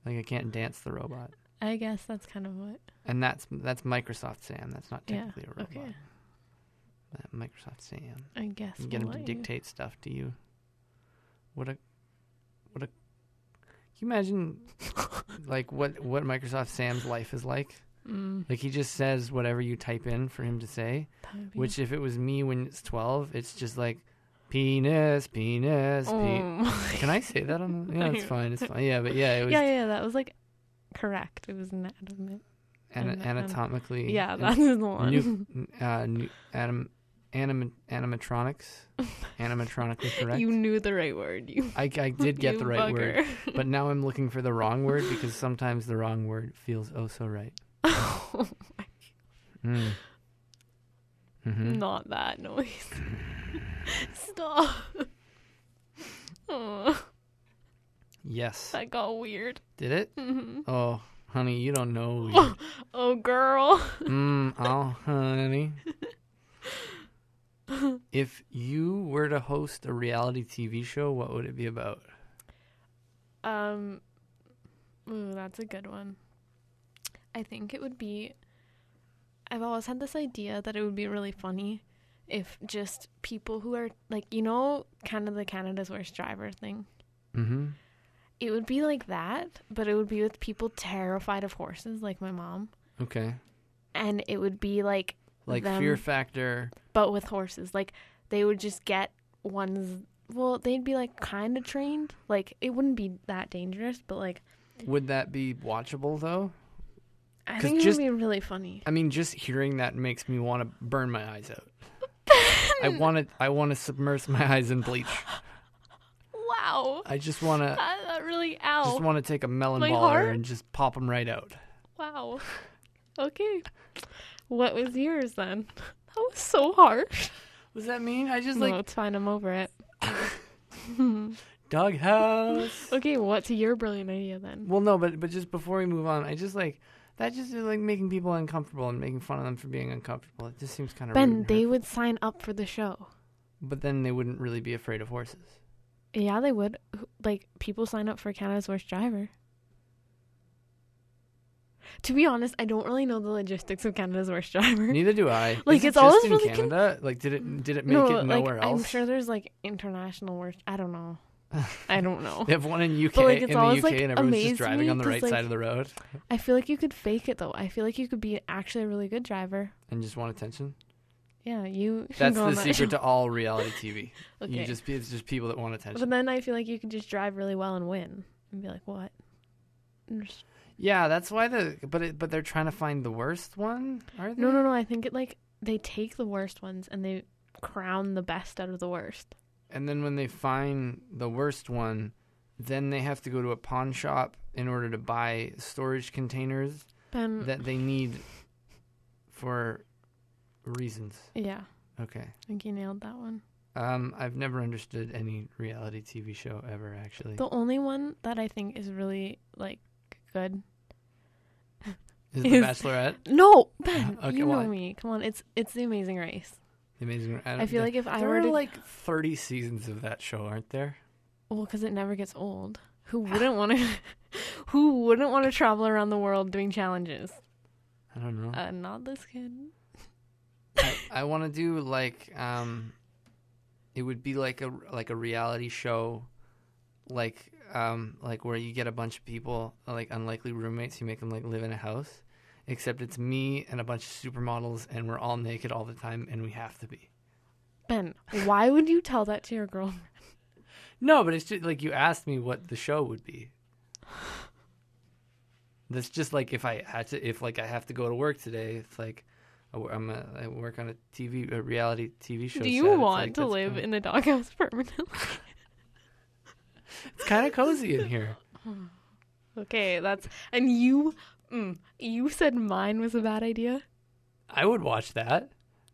Like I can't dance the robot. I guess that's kind of what. And that's that's Microsoft Sam. That's not Yeah, technically a robot. okay. That Microsoft Sam. I guess You get we'll him to let you. dictate stuff to you. What a, what a. Can you imagine, like what what Microsoft Sam's life is like? Mm. Like he just says whatever you type in for him to say. That would be- Which, if it was me when it's twelve, it's just like penis, penis, Oh pe- my Can I say that on? The, yeah, it's fine. It's fine. Yeah, but yeah, it was yeah, yeah, yeah, that was like correct. It was anatomic. ana- an- anatomically. Yeah, an- that's the one. Nu- uh, nu- anim- anim- animatronics, animatronically correct. You knew the right word. You. I, I did get you the right word, bugger. but now I'm looking for the wrong word because sometimes the wrong word feels oh so right. Oh my. Mm. Mm-hmm. Not that noise. Stop. Oh, Yes. that got weird. Did it? Mhm. Oh, honey, you don't know. Oh, oh, girl. mm, oh, honey. If you were to host a reality T V show, what would it be about? Um, ooh, that's a good one. I think it would be. I've always had this idea that it would be really funny if just people who are like, you know, kind of the Canada's Worst Driver thing. Mm-hmm. It would be like that, but it would be with people terrified of horses, like my mom, Okay. and it would be like Like them, Fear Factor. but with horses. Like they would just get ones. Well, they'd be like kind of trained. Like it wouldn't be that dangerous, but like Would that be watchable though? I 'Cause think it just- would be really funny. I mean, just hearing that makes me want to burn my eyes out. I want to. I want to submerge my eyes in bleach. Wow. I just want to. That, that really, ow. Just want to take a melon My baller heart? and just pop them right out. Wow. Okay. What was yours then? That was so harsh. What does that mean? I just No, like it's fine. I'm over it. doghouse. Okay, what's your brilliant idea then? Well, no, but but just before we move on, I just like that. Just is like making people uncomfortable and making fun of them for being uncomfortable. It just seems kind of rude. Ben, and they hurtful. would sign up for the show. But then they wouldn't really be afraid of horses. Yeah, they would. Who- Like, people sign up for Canada's Worst Driver. To be honest, I don't really know the logistics of Canada's Worst Driver. Neither do I. Like, Is it it's always just in really con- Canada. Like, did it did it make no, it nowhere like, else? I'm sure there's, like, international worst... I don't know. I don't know. They have one in U K But, like, it's in the always, U K, like, and everyone's just amazed driving me on the 'cause, right like, side of the road I feel like you could fake it, though. I feel like you could be actually a really good driver. and just want attention. Yeah, you should That's go on the that secret show. to all reality T V. Okay. You just it's just people that want attention. But then I feel like you could just drive really well and win. And be like, what? And just- Yeah, that's why the but it, but they're trying to find the worst one, are they? No, no, no. I think it like they take the worst ones and they crown the best out of the worst. And then when they find the worst one, then they have to go to a pawn shop in order to buy storage containers Ben, that they need for reasons. yeah, Okay. I think you nailed that one. Um, I've never understood any reality T V show ever, actually. The only one that I think is really like good. Is The is- Bachelorette? No, Ben, Okay, you know well, me. Come on, it's it's The Amazing Race. The Amazing. I, I don't- feel there- like if I there were are to like thirty seasons of that show, aren't there? well, because it never gets old. Who wouldn't want to? Who wouldn't want to travel around the world doing challenges? I don't know. Uh, not this kid. I, I want to do like um, it would be like a like a reality show, like um like where you get a bunch of people like unlikely roommates, you make them like live in a house, except it's me and a bunch of supermodels and we're all naked all the time and we have to be. Ben, why would you tell that to your girl? No, but it's just like you asked me what the show would be. That's just like if I had to, if like I have to go to work today, it's like I wo- I'm a, I work on a T V, a reality T V show. Do set. you It's want like, to that's live kinda- in the doghouse permanently? It's kind of cozy in here. Okay, that's and you, mm, you said mine was a bad idea. I would watch that.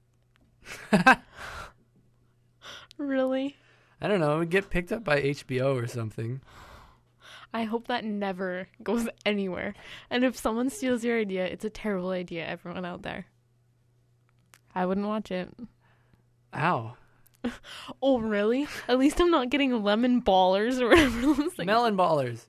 Really? I don't know. It would get picked up by H B O or something. I hope that never goes anywhere. And if someone steals your idea, it's a terrible idea, everyone out there. I wouldn't watch it. Ow. Oh, really? At least I'm not getting lemon ballers or whatever those things. Melon ballers.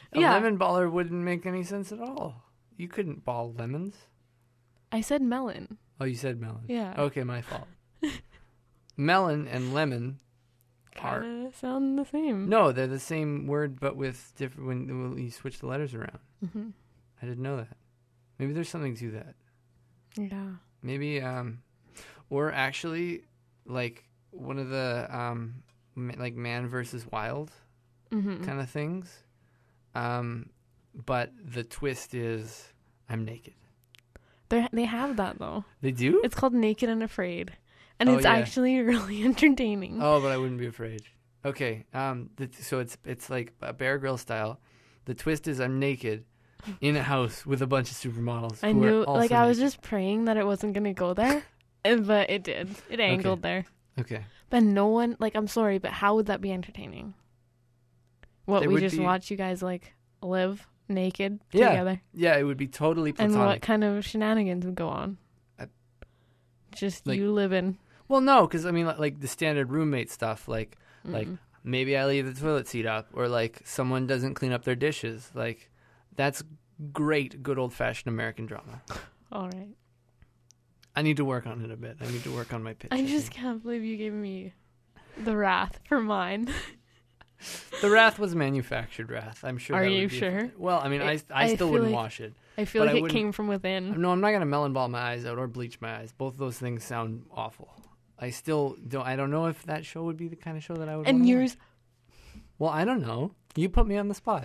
A Yeah. lemon baller wouldn't make any sense at all. You couldn't ball lemons. I said melon. Oh, you said melon. Yeah. Okay, my fault. Melon and lemon are Kind of sound the same. no, they're the same word, but with different when, when you switch the letters around. Mm-hmm. I didn't know that. Maybe there's something to that. Yeah. Maybe, um, or actually, like one of the um, ma- like man versus wild Mm-hmm. kind of things. Um, but the twist is I'm naked. They they have that though. They do? It's called Naked and Afraid, and Oh, it's yeah. actually really entertaining. Oh, but I wouldn't be afraid. Okay, um, the, so it's it's like a Bear Grylls style. The twist is I'm naked in a house with a bunch of supermodels. I who are knew, also like, I was naked. just praying that it wasn't gonna go there, and- but it did. It angled there. Okay. But no one, like, I'm sorry, but how would that be entertaining? What, It we would just be- watch you guys, like, live naked Yeah. together? Yeah, it would be totally And platonic. what kind of shenanigans would go on? I- Just like- you living. Well, no, because I mean, like, like the standard roommate stuff, like like Mm. maybe I leave the toilet seat up, or like someone doesn't clean up their dishes. Like that's great, good old fashioned American drama. All right. I need to work on it a bit. I need to work on my pitch. I I just think. can't believe you gave me the wrath for mine. The wrath was manufactured wrath. I'm sure. Are that would you be a- sure? well, I mean, I It- I I still feel wouldn't like- wash it. I feel But like I it wouldn't- came from within. No, I'm not gonna melon ball my eyes out or bleach my eyes. Both those things sound awful. I still don't. I don't know if that show would be the kind of show that I would. And wanna yours. watch. Well, I don't know. You put me on the spot.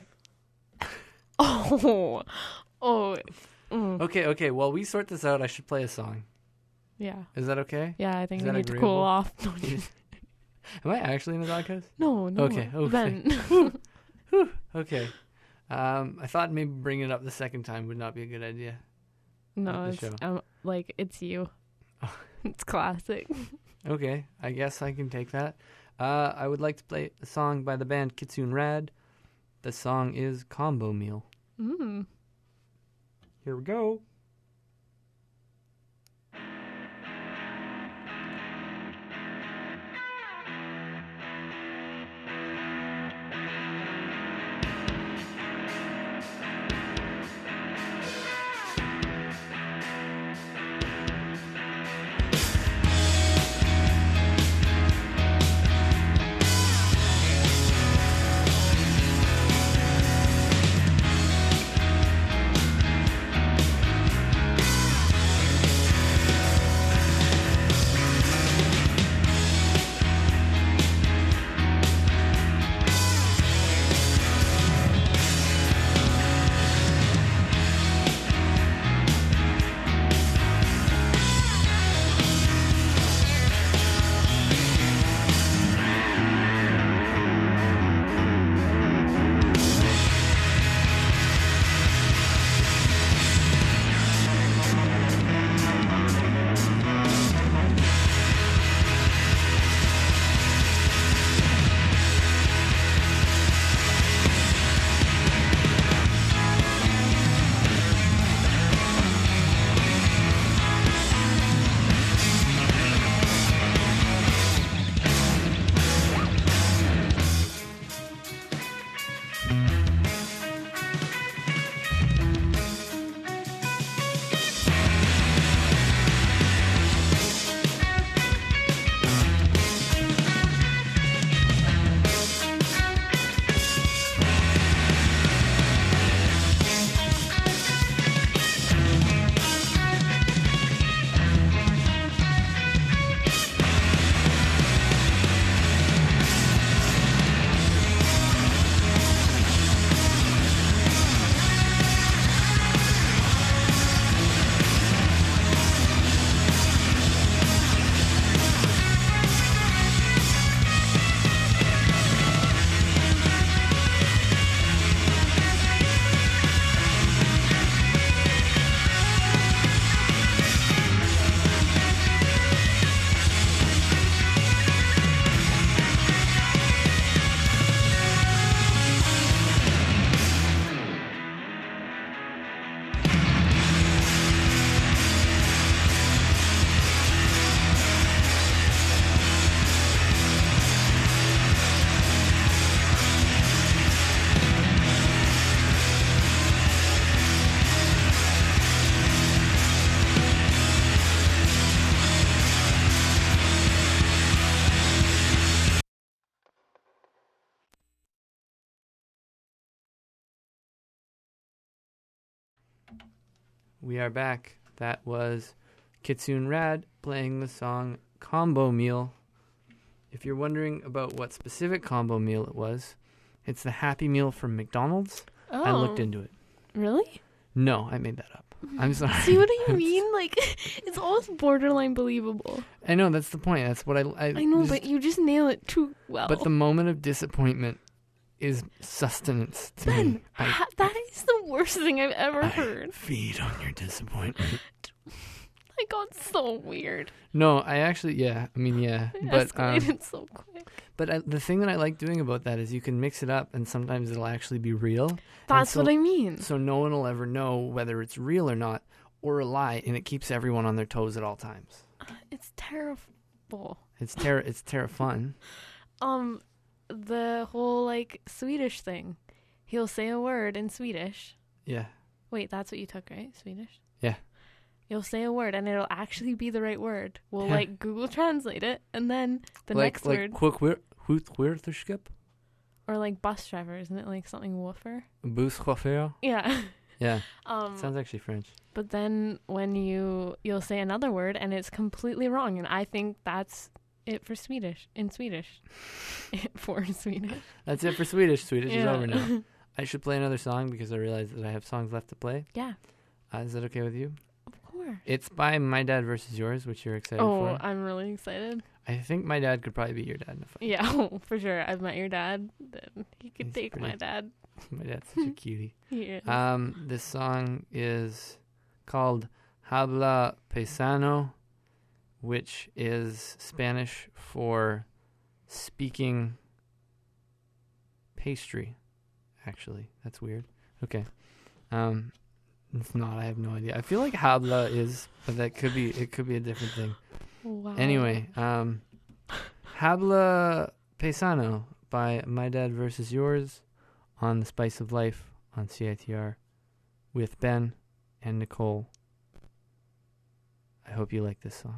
Oh. Oh. Mm. Okay, okay. While we sort this out, I should play a song. Yeah. Is that okay? Yeah, I think Is we that need to agreeable? cool off. Am I actually in a doghouse? No, no. Okay, okay. Ben. Okay. Um, I thought maybe bringing it up the second time would not be a good idea. No, the it's show. um, like it's you. It's classic. Okay, I guess I can take that. Uh, I would like to play a song by the band Kitsune Rad. The song is Combo Meal. Mm. Here we go. Thank we are back. That was Kitsune Rad playing the song Combo Meal. If you're wondering about what specific combo meal it was, it's the Happy Meal from McDonald's. Oh. I looked into it. Really? No, I made that up. I'm sorry. See what I mean? Like, it's almost borderline believable. I know, that's the point. That's what I... I, I know, just, but you just nail it too well. But the moment of disappointment is sustenance to Ben, me. I, ha- that is the worst thing I've ever I heard. feed on your disappointment. I got so weird. No, I actually, yeah. I mean, yeah. It But um, escalated so quick. But I, the thing that I like doing about that is you can mix it up, and sometimes it'll actually be real. That's so, what I mean. So no one will ever know whether it's real or not, or a lie, and it keeps everyone on their toes at all times. It's terrible. It's ter- It's terra fun. Um, the whole, like, Swedish thing. He'll say a word in Swedish. Yeah. Wait, that's what you took, right? Swedish? Yeah. You'll say a word, and it'll actually be the right word. We'll, Yeah. like, Google Translate it, and then the like, next like, word... Quick Huurthuurterskip? Or, like, bus driver. Isn't it, like, something woofer? Buschauffeur? Yeah. Yeah. um, Sounds actually French. But then when you... You'll say another word, and it's completely wrong, and I think that's it for Swedish. In Swedish. for Swedish. That's it for Swedish. Swedish is Yeah. over now. I should play another song because I realize that I have songs left to play. Yeah. Uh, is that okay with you? Of course. It's by My Dad versus Yours, which you're excited Oh, for. I'm really excited. I think my dad could probably be your dad in a fight. Yeah, oh, for sure. I've met your dad. Then he could He's take pretty- my dad. My dad's such a cutie. He is. Um, this song is called Habla Paisano, which is Spanish for speaking pastry. Actually, that's weird. Okay. Um, it's not. I have no idea. I feel like habla is, but that could be. It could be a different thing. Wow. Anyway, um, Habla Paisano by My Dad versus Yours on The Spice of Life on C I T R with Ben and Nicole. I hope you like this song.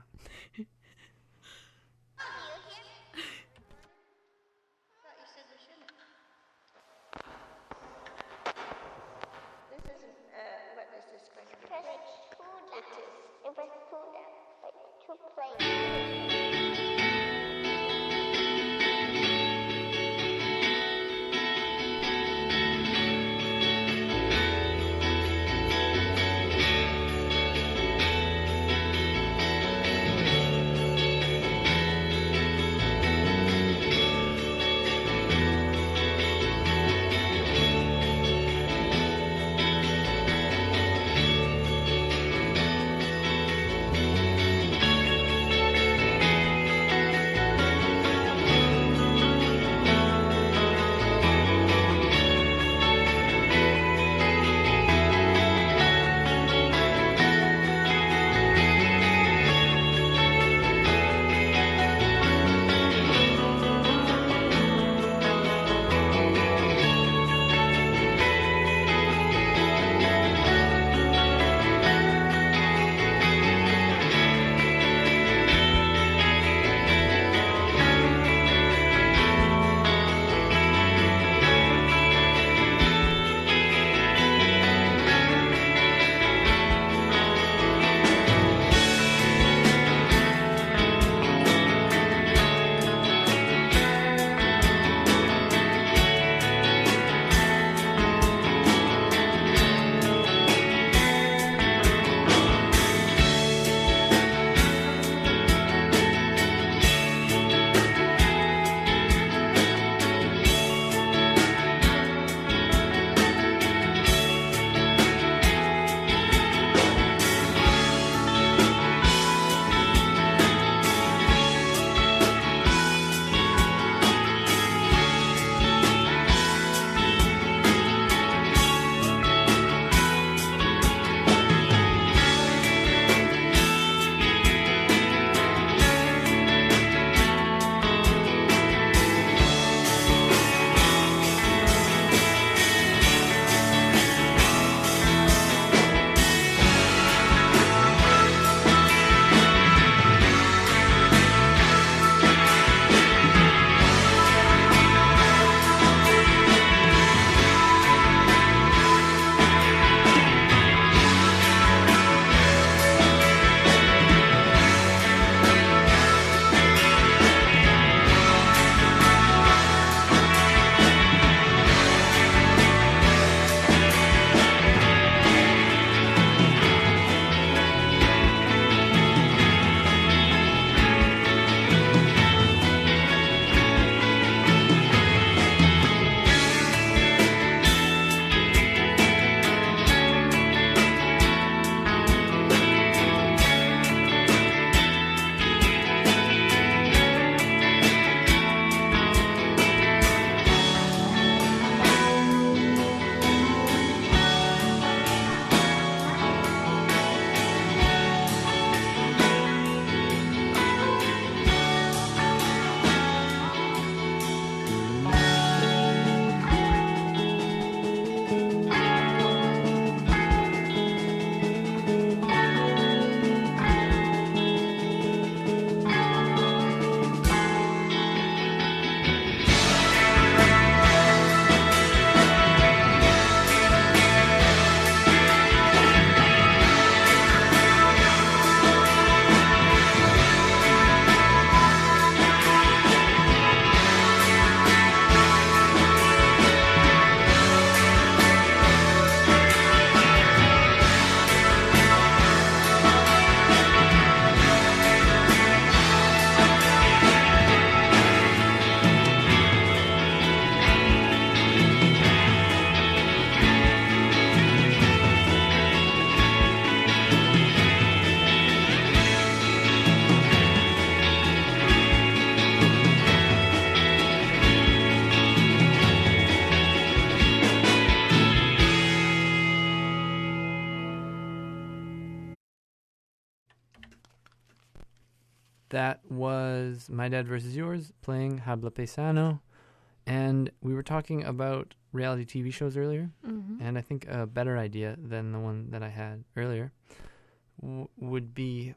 that was My Dad versus Yours playing Habla Paisano. And we were talking about reality T V shows earlier. Mhm. And I think a better idea than the one that I had earlier w- would be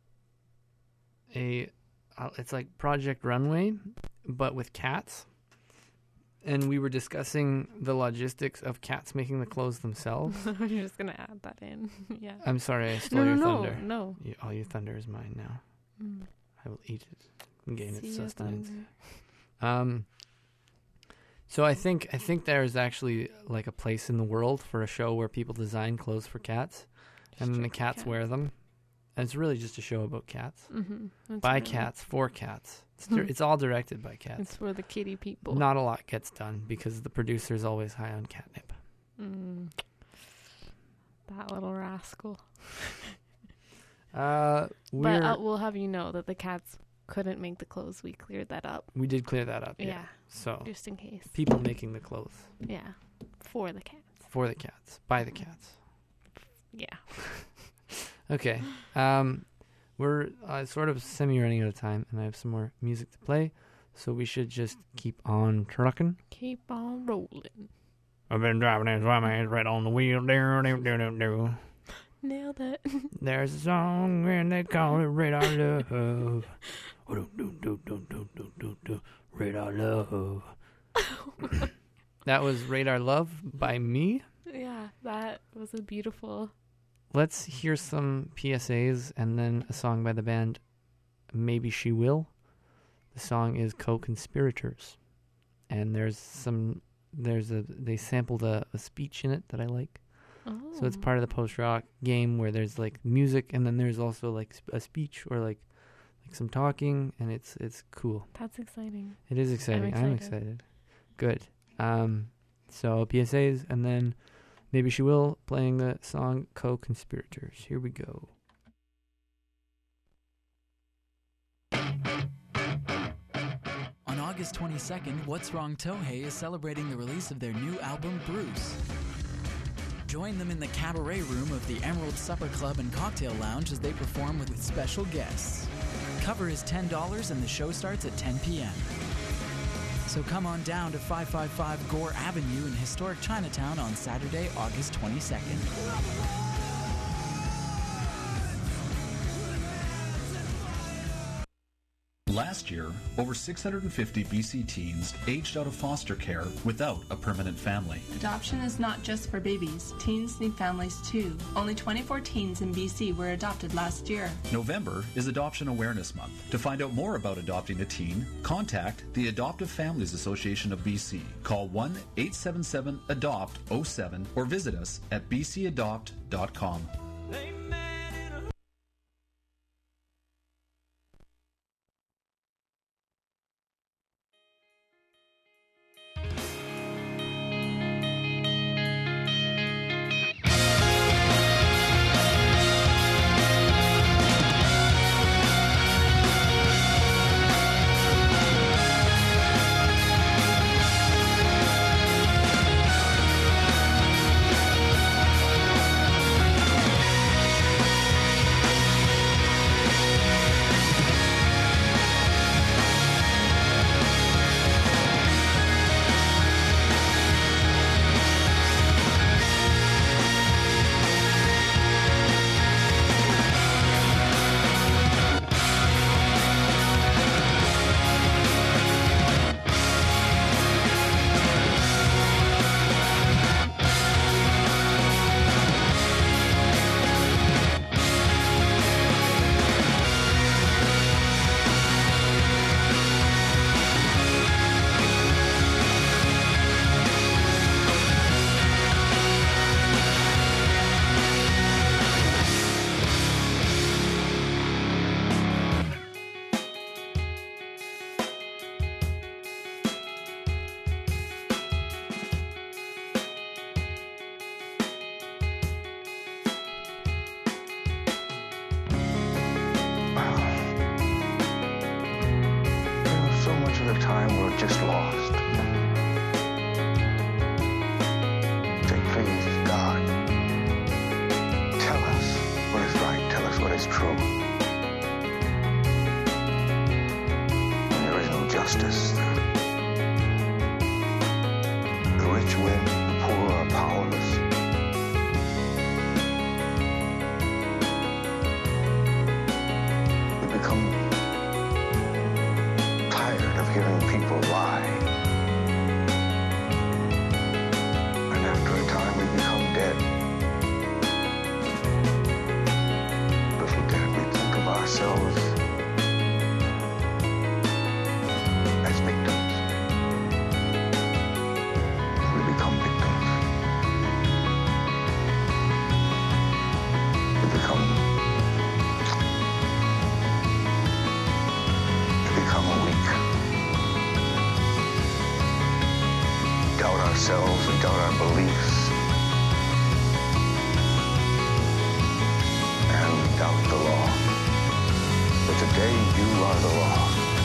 a, uh, it's like Project Runway, but with cats. And we were discussing the logistics of cats making the clothes themselves. You're just gonna add that in. Yeah. I'm sorry, I stole No, your no, no, thunder. no. You, all your thunder is mine now. Mm. I will eat it and gain See its ya, sustenance. thunder. Um, so I think I think there's actually like a place in the world for a show where people design clothes for cats, and then the Strictly cats cats. wear them. And it's really just a show about cats, Mhm. That's by really- cats for cats. It's, dir- it's all directed by cats. It's for the kitty people. Not a lot gets done because the producer's always high on catnip. Mm. That little rascal. Uh, we're, But uh, we'll have you know that the cats couldn't make the clothes. We cleared that up. we did clear that up. Yeah. Yeah. So Just in case. people making the clothes Yeah. For the cats. for the cats, by the cats. Yeah. Okay. Um, we're uh, sort of semi running out of time, and I have some more music to play, so we should just keep on trucking. Keep on rolling. I've been driving as my hands right on the wheel. Do, do, do, do, do. Nailed it. There's a song and they call it Radar Love. Do, do, do, do, do, do, do, do. Radar Love. That was Radar Love by me. Yeah, that was a beautiful. Let's hear some P S As and then a song by the band Maybe She Will. The song is Co-Conspirators. And there's some, there's a, they sampled a, a speech in it that I like. Oh. So it's part of the post-rock game where there's like music and then there's also like sp- a speech or like like some talking, and it's it's cool. That's exciting. It is exciting. I'm I'm excited. excited. Good. Um, so P S As and then Maybe She Will playing the song Co-Conspirators. Here we go. On August twenty-second, What's Wrong Tohei is celebrating the release of their new album, Bruce. Join them in the cabaret room of the Emerald Supper Club and Cocktail Lounge as they perform with special guests. Cover is ten dollars and the show starts at ten p.m. So come on down to five five five Gore Avenue in historic Chinatown on Saturday, August twenty-second. Last year, over six hundred fifty B C teens aged out of foster care without a permanent family. Adoption is not just for babies. Teens need families too. Only twenty-four teens in B C were adopted last year. November is Adoption Awareness Month. To find out more about adopting a teen, contact the Adoptive Families Association of B C. Call one eight seven seven adopt oh seven or visit us at b c adopt dot com. So much of the time we're just lost. Say, please, God, tell us what is right, tell us what is true. injustice. The rich win, the poor are powerless. We become tired of hearing people lie. And after a time we become dead. Little dead, we think of ourselves as victims. We become victims. We become we become weak. Doubt ourselves and doubt our beliefs. And we doubt the law. But today you are the law.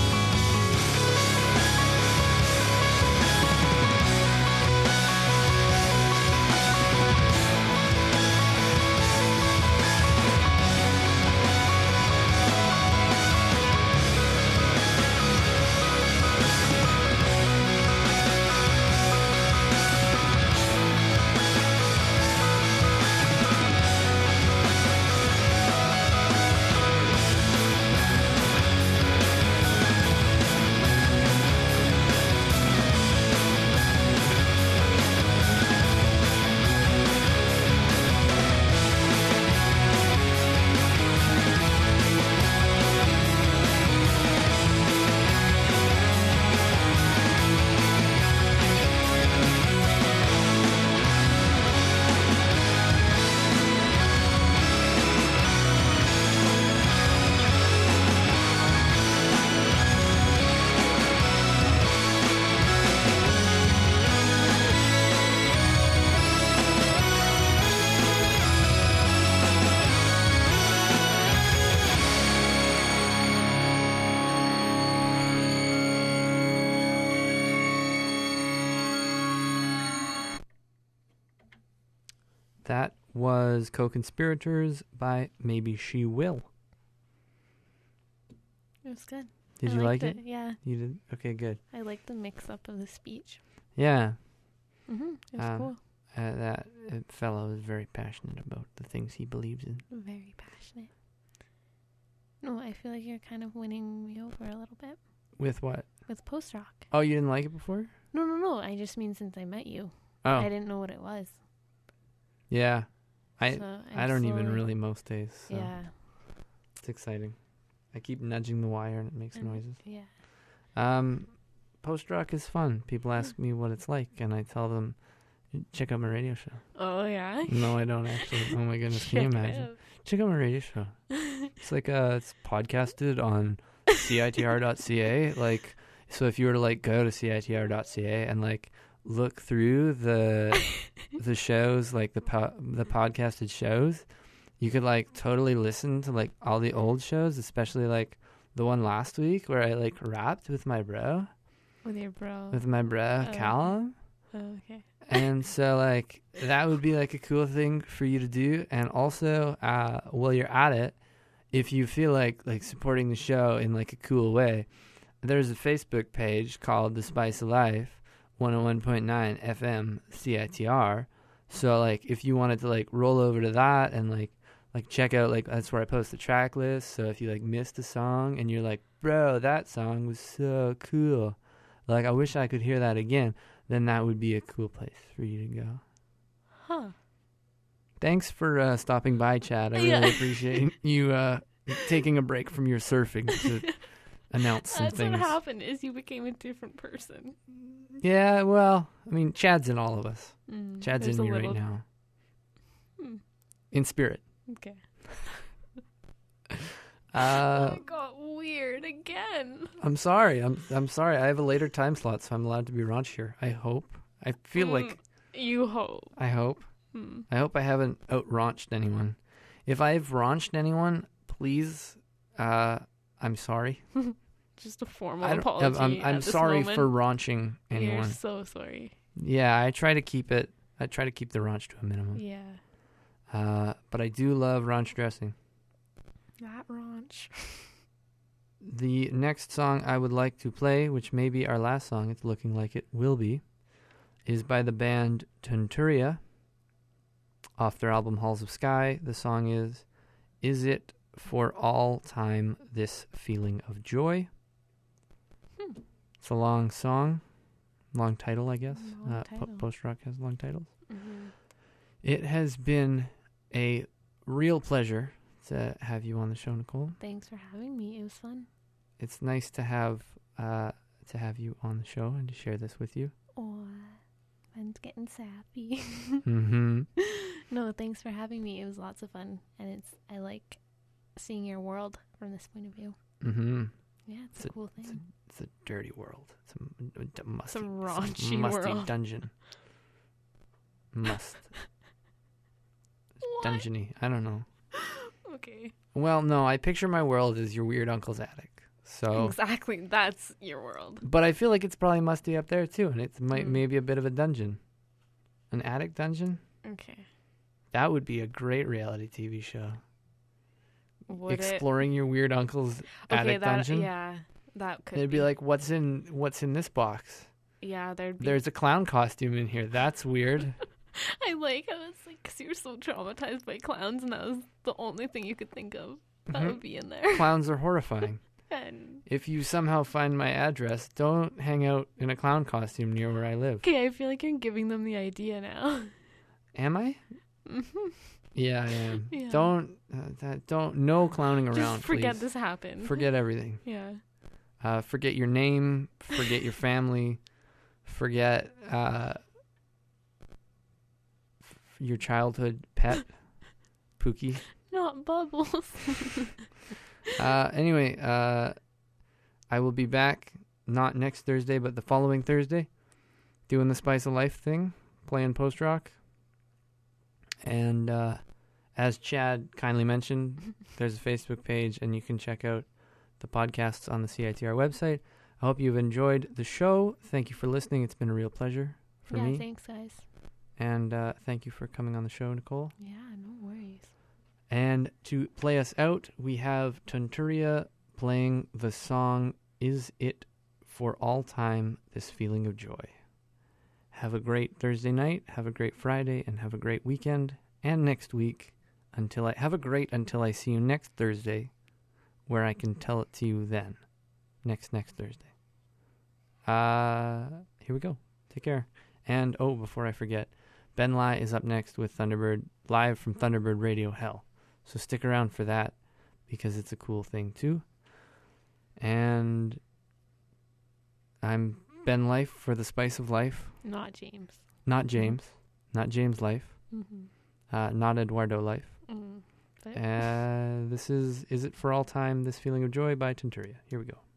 That was Co-Conspirators by Maybe She Will. It was good. Did I you like liked it? Yeah. You did? Okay, good. I liked the mix-up of the speech. Yeah. Mm-hmm. It was Um, cool. Uh, that uh, fellow is very passionate about the things he believes in. Very passionate. No, I feel like you're kind of winning me over a little bit. With what? With post-rock. Oh, you didn't like it before? No, no, no. I just mean since I met you. Oh. I didn't know what it was. Yeah. I So I I'm don't even slowly- really most days. So Yeah. It's exciting. I keep nudging the wire and it makes And- noises. yeah. Um, post rock is fun. People ask me what it's like, and I tell them, check out my radio show. Oh, yeah? No, I don't actually. Oh my goodness, can you Check it imagine? out. Check out my radio show. It's like uh, it's podcasted on C I T R dot C A. Like, so if you were to like go to C I T R dot C A and like look through the the shows, like the po- the podcasted shows, you could like totally listen to like all the old shows, especially like the one last week where I like rapped with my bro. With your bro. With my bro, Oh. Callum. Oh, okay. And so like that would be like a cool thing for you to do. And also, uh, while you're at it, if you feel like like supporting the show in like a cool way, there's a Facebook page called The Spice of Life, one oh one point nine F M C I T R. So like if you wanted to like roll over to that and like like check out, like that's where I post the track list. So if you like missed a song and you're like, bro, that song was so cool, like I wish I could hear that again, then that would be a cool place for you to go. Huh. Thanks for uh, stopping by, Chad. I really Yeah. appreciate you uh, taking a break from your surfing to announce some That's things. what happened, is you became a different person. Yeah, well, I mean, Chad's in all of us. Mm, Chad's there's in a me right little- now. Hmm. In spirit. Okay. Uh, It got weird again. I'm sorry. I'm I'm sorry. I have a later time slot, so I'm allowed to be raunchier. I hope. I feel Mm, like You hope. I hope. Hmm. I hope I haven't out raunched anyone. If I've raunched anyone, please, uh, I'm sorry. Just a formal I don't- apology. I'm, I'm at this sorry moment. for raunching anyone. You're so sorry. Yeah, I try to keep it. I try to keep the raunch to a minimum. Yeah. Uh, but I do love raunch dressing. That raunch. the next song I would like to play, which may be our last song, it's looking like it will be, is by the band Tunturia off their album Halls of Sky. The song is Is It For All Time This Feeling of Joy? Hmm. It's a long song, long title, I guess. Long uh, title. Po- post-rock has long titles. Mm-hmm. It has been a real pleasure to have you on the show, Nicole. Thanks for having me. It was fun. It's nice to have uh, to have you on the show and to share this with you. Oh, I'm getting sappy. Mm-hmm. No, thanks for having me. It was lots of fun, and it's I like seeing your world from this point of view. Mm-hmm. Yeah, it's, It's a a- cool thing. It's a, it's a dirty world. It's a, m- a d- musty, a it's raunchy musty world. dungeon. Must. What? Dungeony. I don't know. Okay. Well, no, I picture my world as your weird uncle's attic. So, Exactly. That's your world. but I feel like it's probably musty up there too, and it's might Mm. maybe a bit of a dungeon, an attic dungeon. Okay. That would be a great reality T V show. Would it? Exploring your weird uncle's Okay, attic that dungeon. yeah, that could. It'd be like, what's in what's in this box? Yeah, there'd be. There's a clown costume in here. That's weird. I like how it's like, because you're so traumatized by clowns, and that was the only thing you could think of that Mhm. would be in there. Clowns are horrifying. And If you somehow find my address, don't hang out in a clown costume near where I live. okay, I feel like you're giving them the idea now. Am I? hmm Yeah, I am. Yeah. Don't, uh, that, don't, no clowning around, Just forget please. this happened. Forget everything. Yeah. Uh, forget your name. Forget your family. Forget uh, f- your childhood pet, Pookie. Not Bubbles. Uh, anyway, uh, I will be back not next Thursday, but the following Thursday, doing the Spice of Life thing, playing post rock. And uh, as Chad kindly mentioned, there's a Facebook page, and you can check out the podcasts on the C I T R website. I hope you've enjoyed the show. Thank you for listening. It's been a real pleasure for yeah, me. thanks, guys. And uh, thank you for coming on the show, Nicole. Yeah, no worries. And to play us out, we have Tunturia playing the song Is It For All Time This Feeling of Joy. Have a great Thursday night, have a great Friday, and have a great weekend. And next week, until I have a great until I see you next Thursday, where I can tell it to you then. Next, next Thursday. Uh, here we go. Take care. And, oh, before I forget, Ben Lai is up next with Thunderbird, live from Thunderbird Radio Hell. So stick around for that, because it's a cool thing, too. And I'm Ben Life for the Spice of Life. Not James. Not James. Not James Life. Mm-hmm. Uh, not Eduardo Life. Mm, but- Uh, this is Is It For All Time, This Feeling of Joy by Tunturia. Here we go.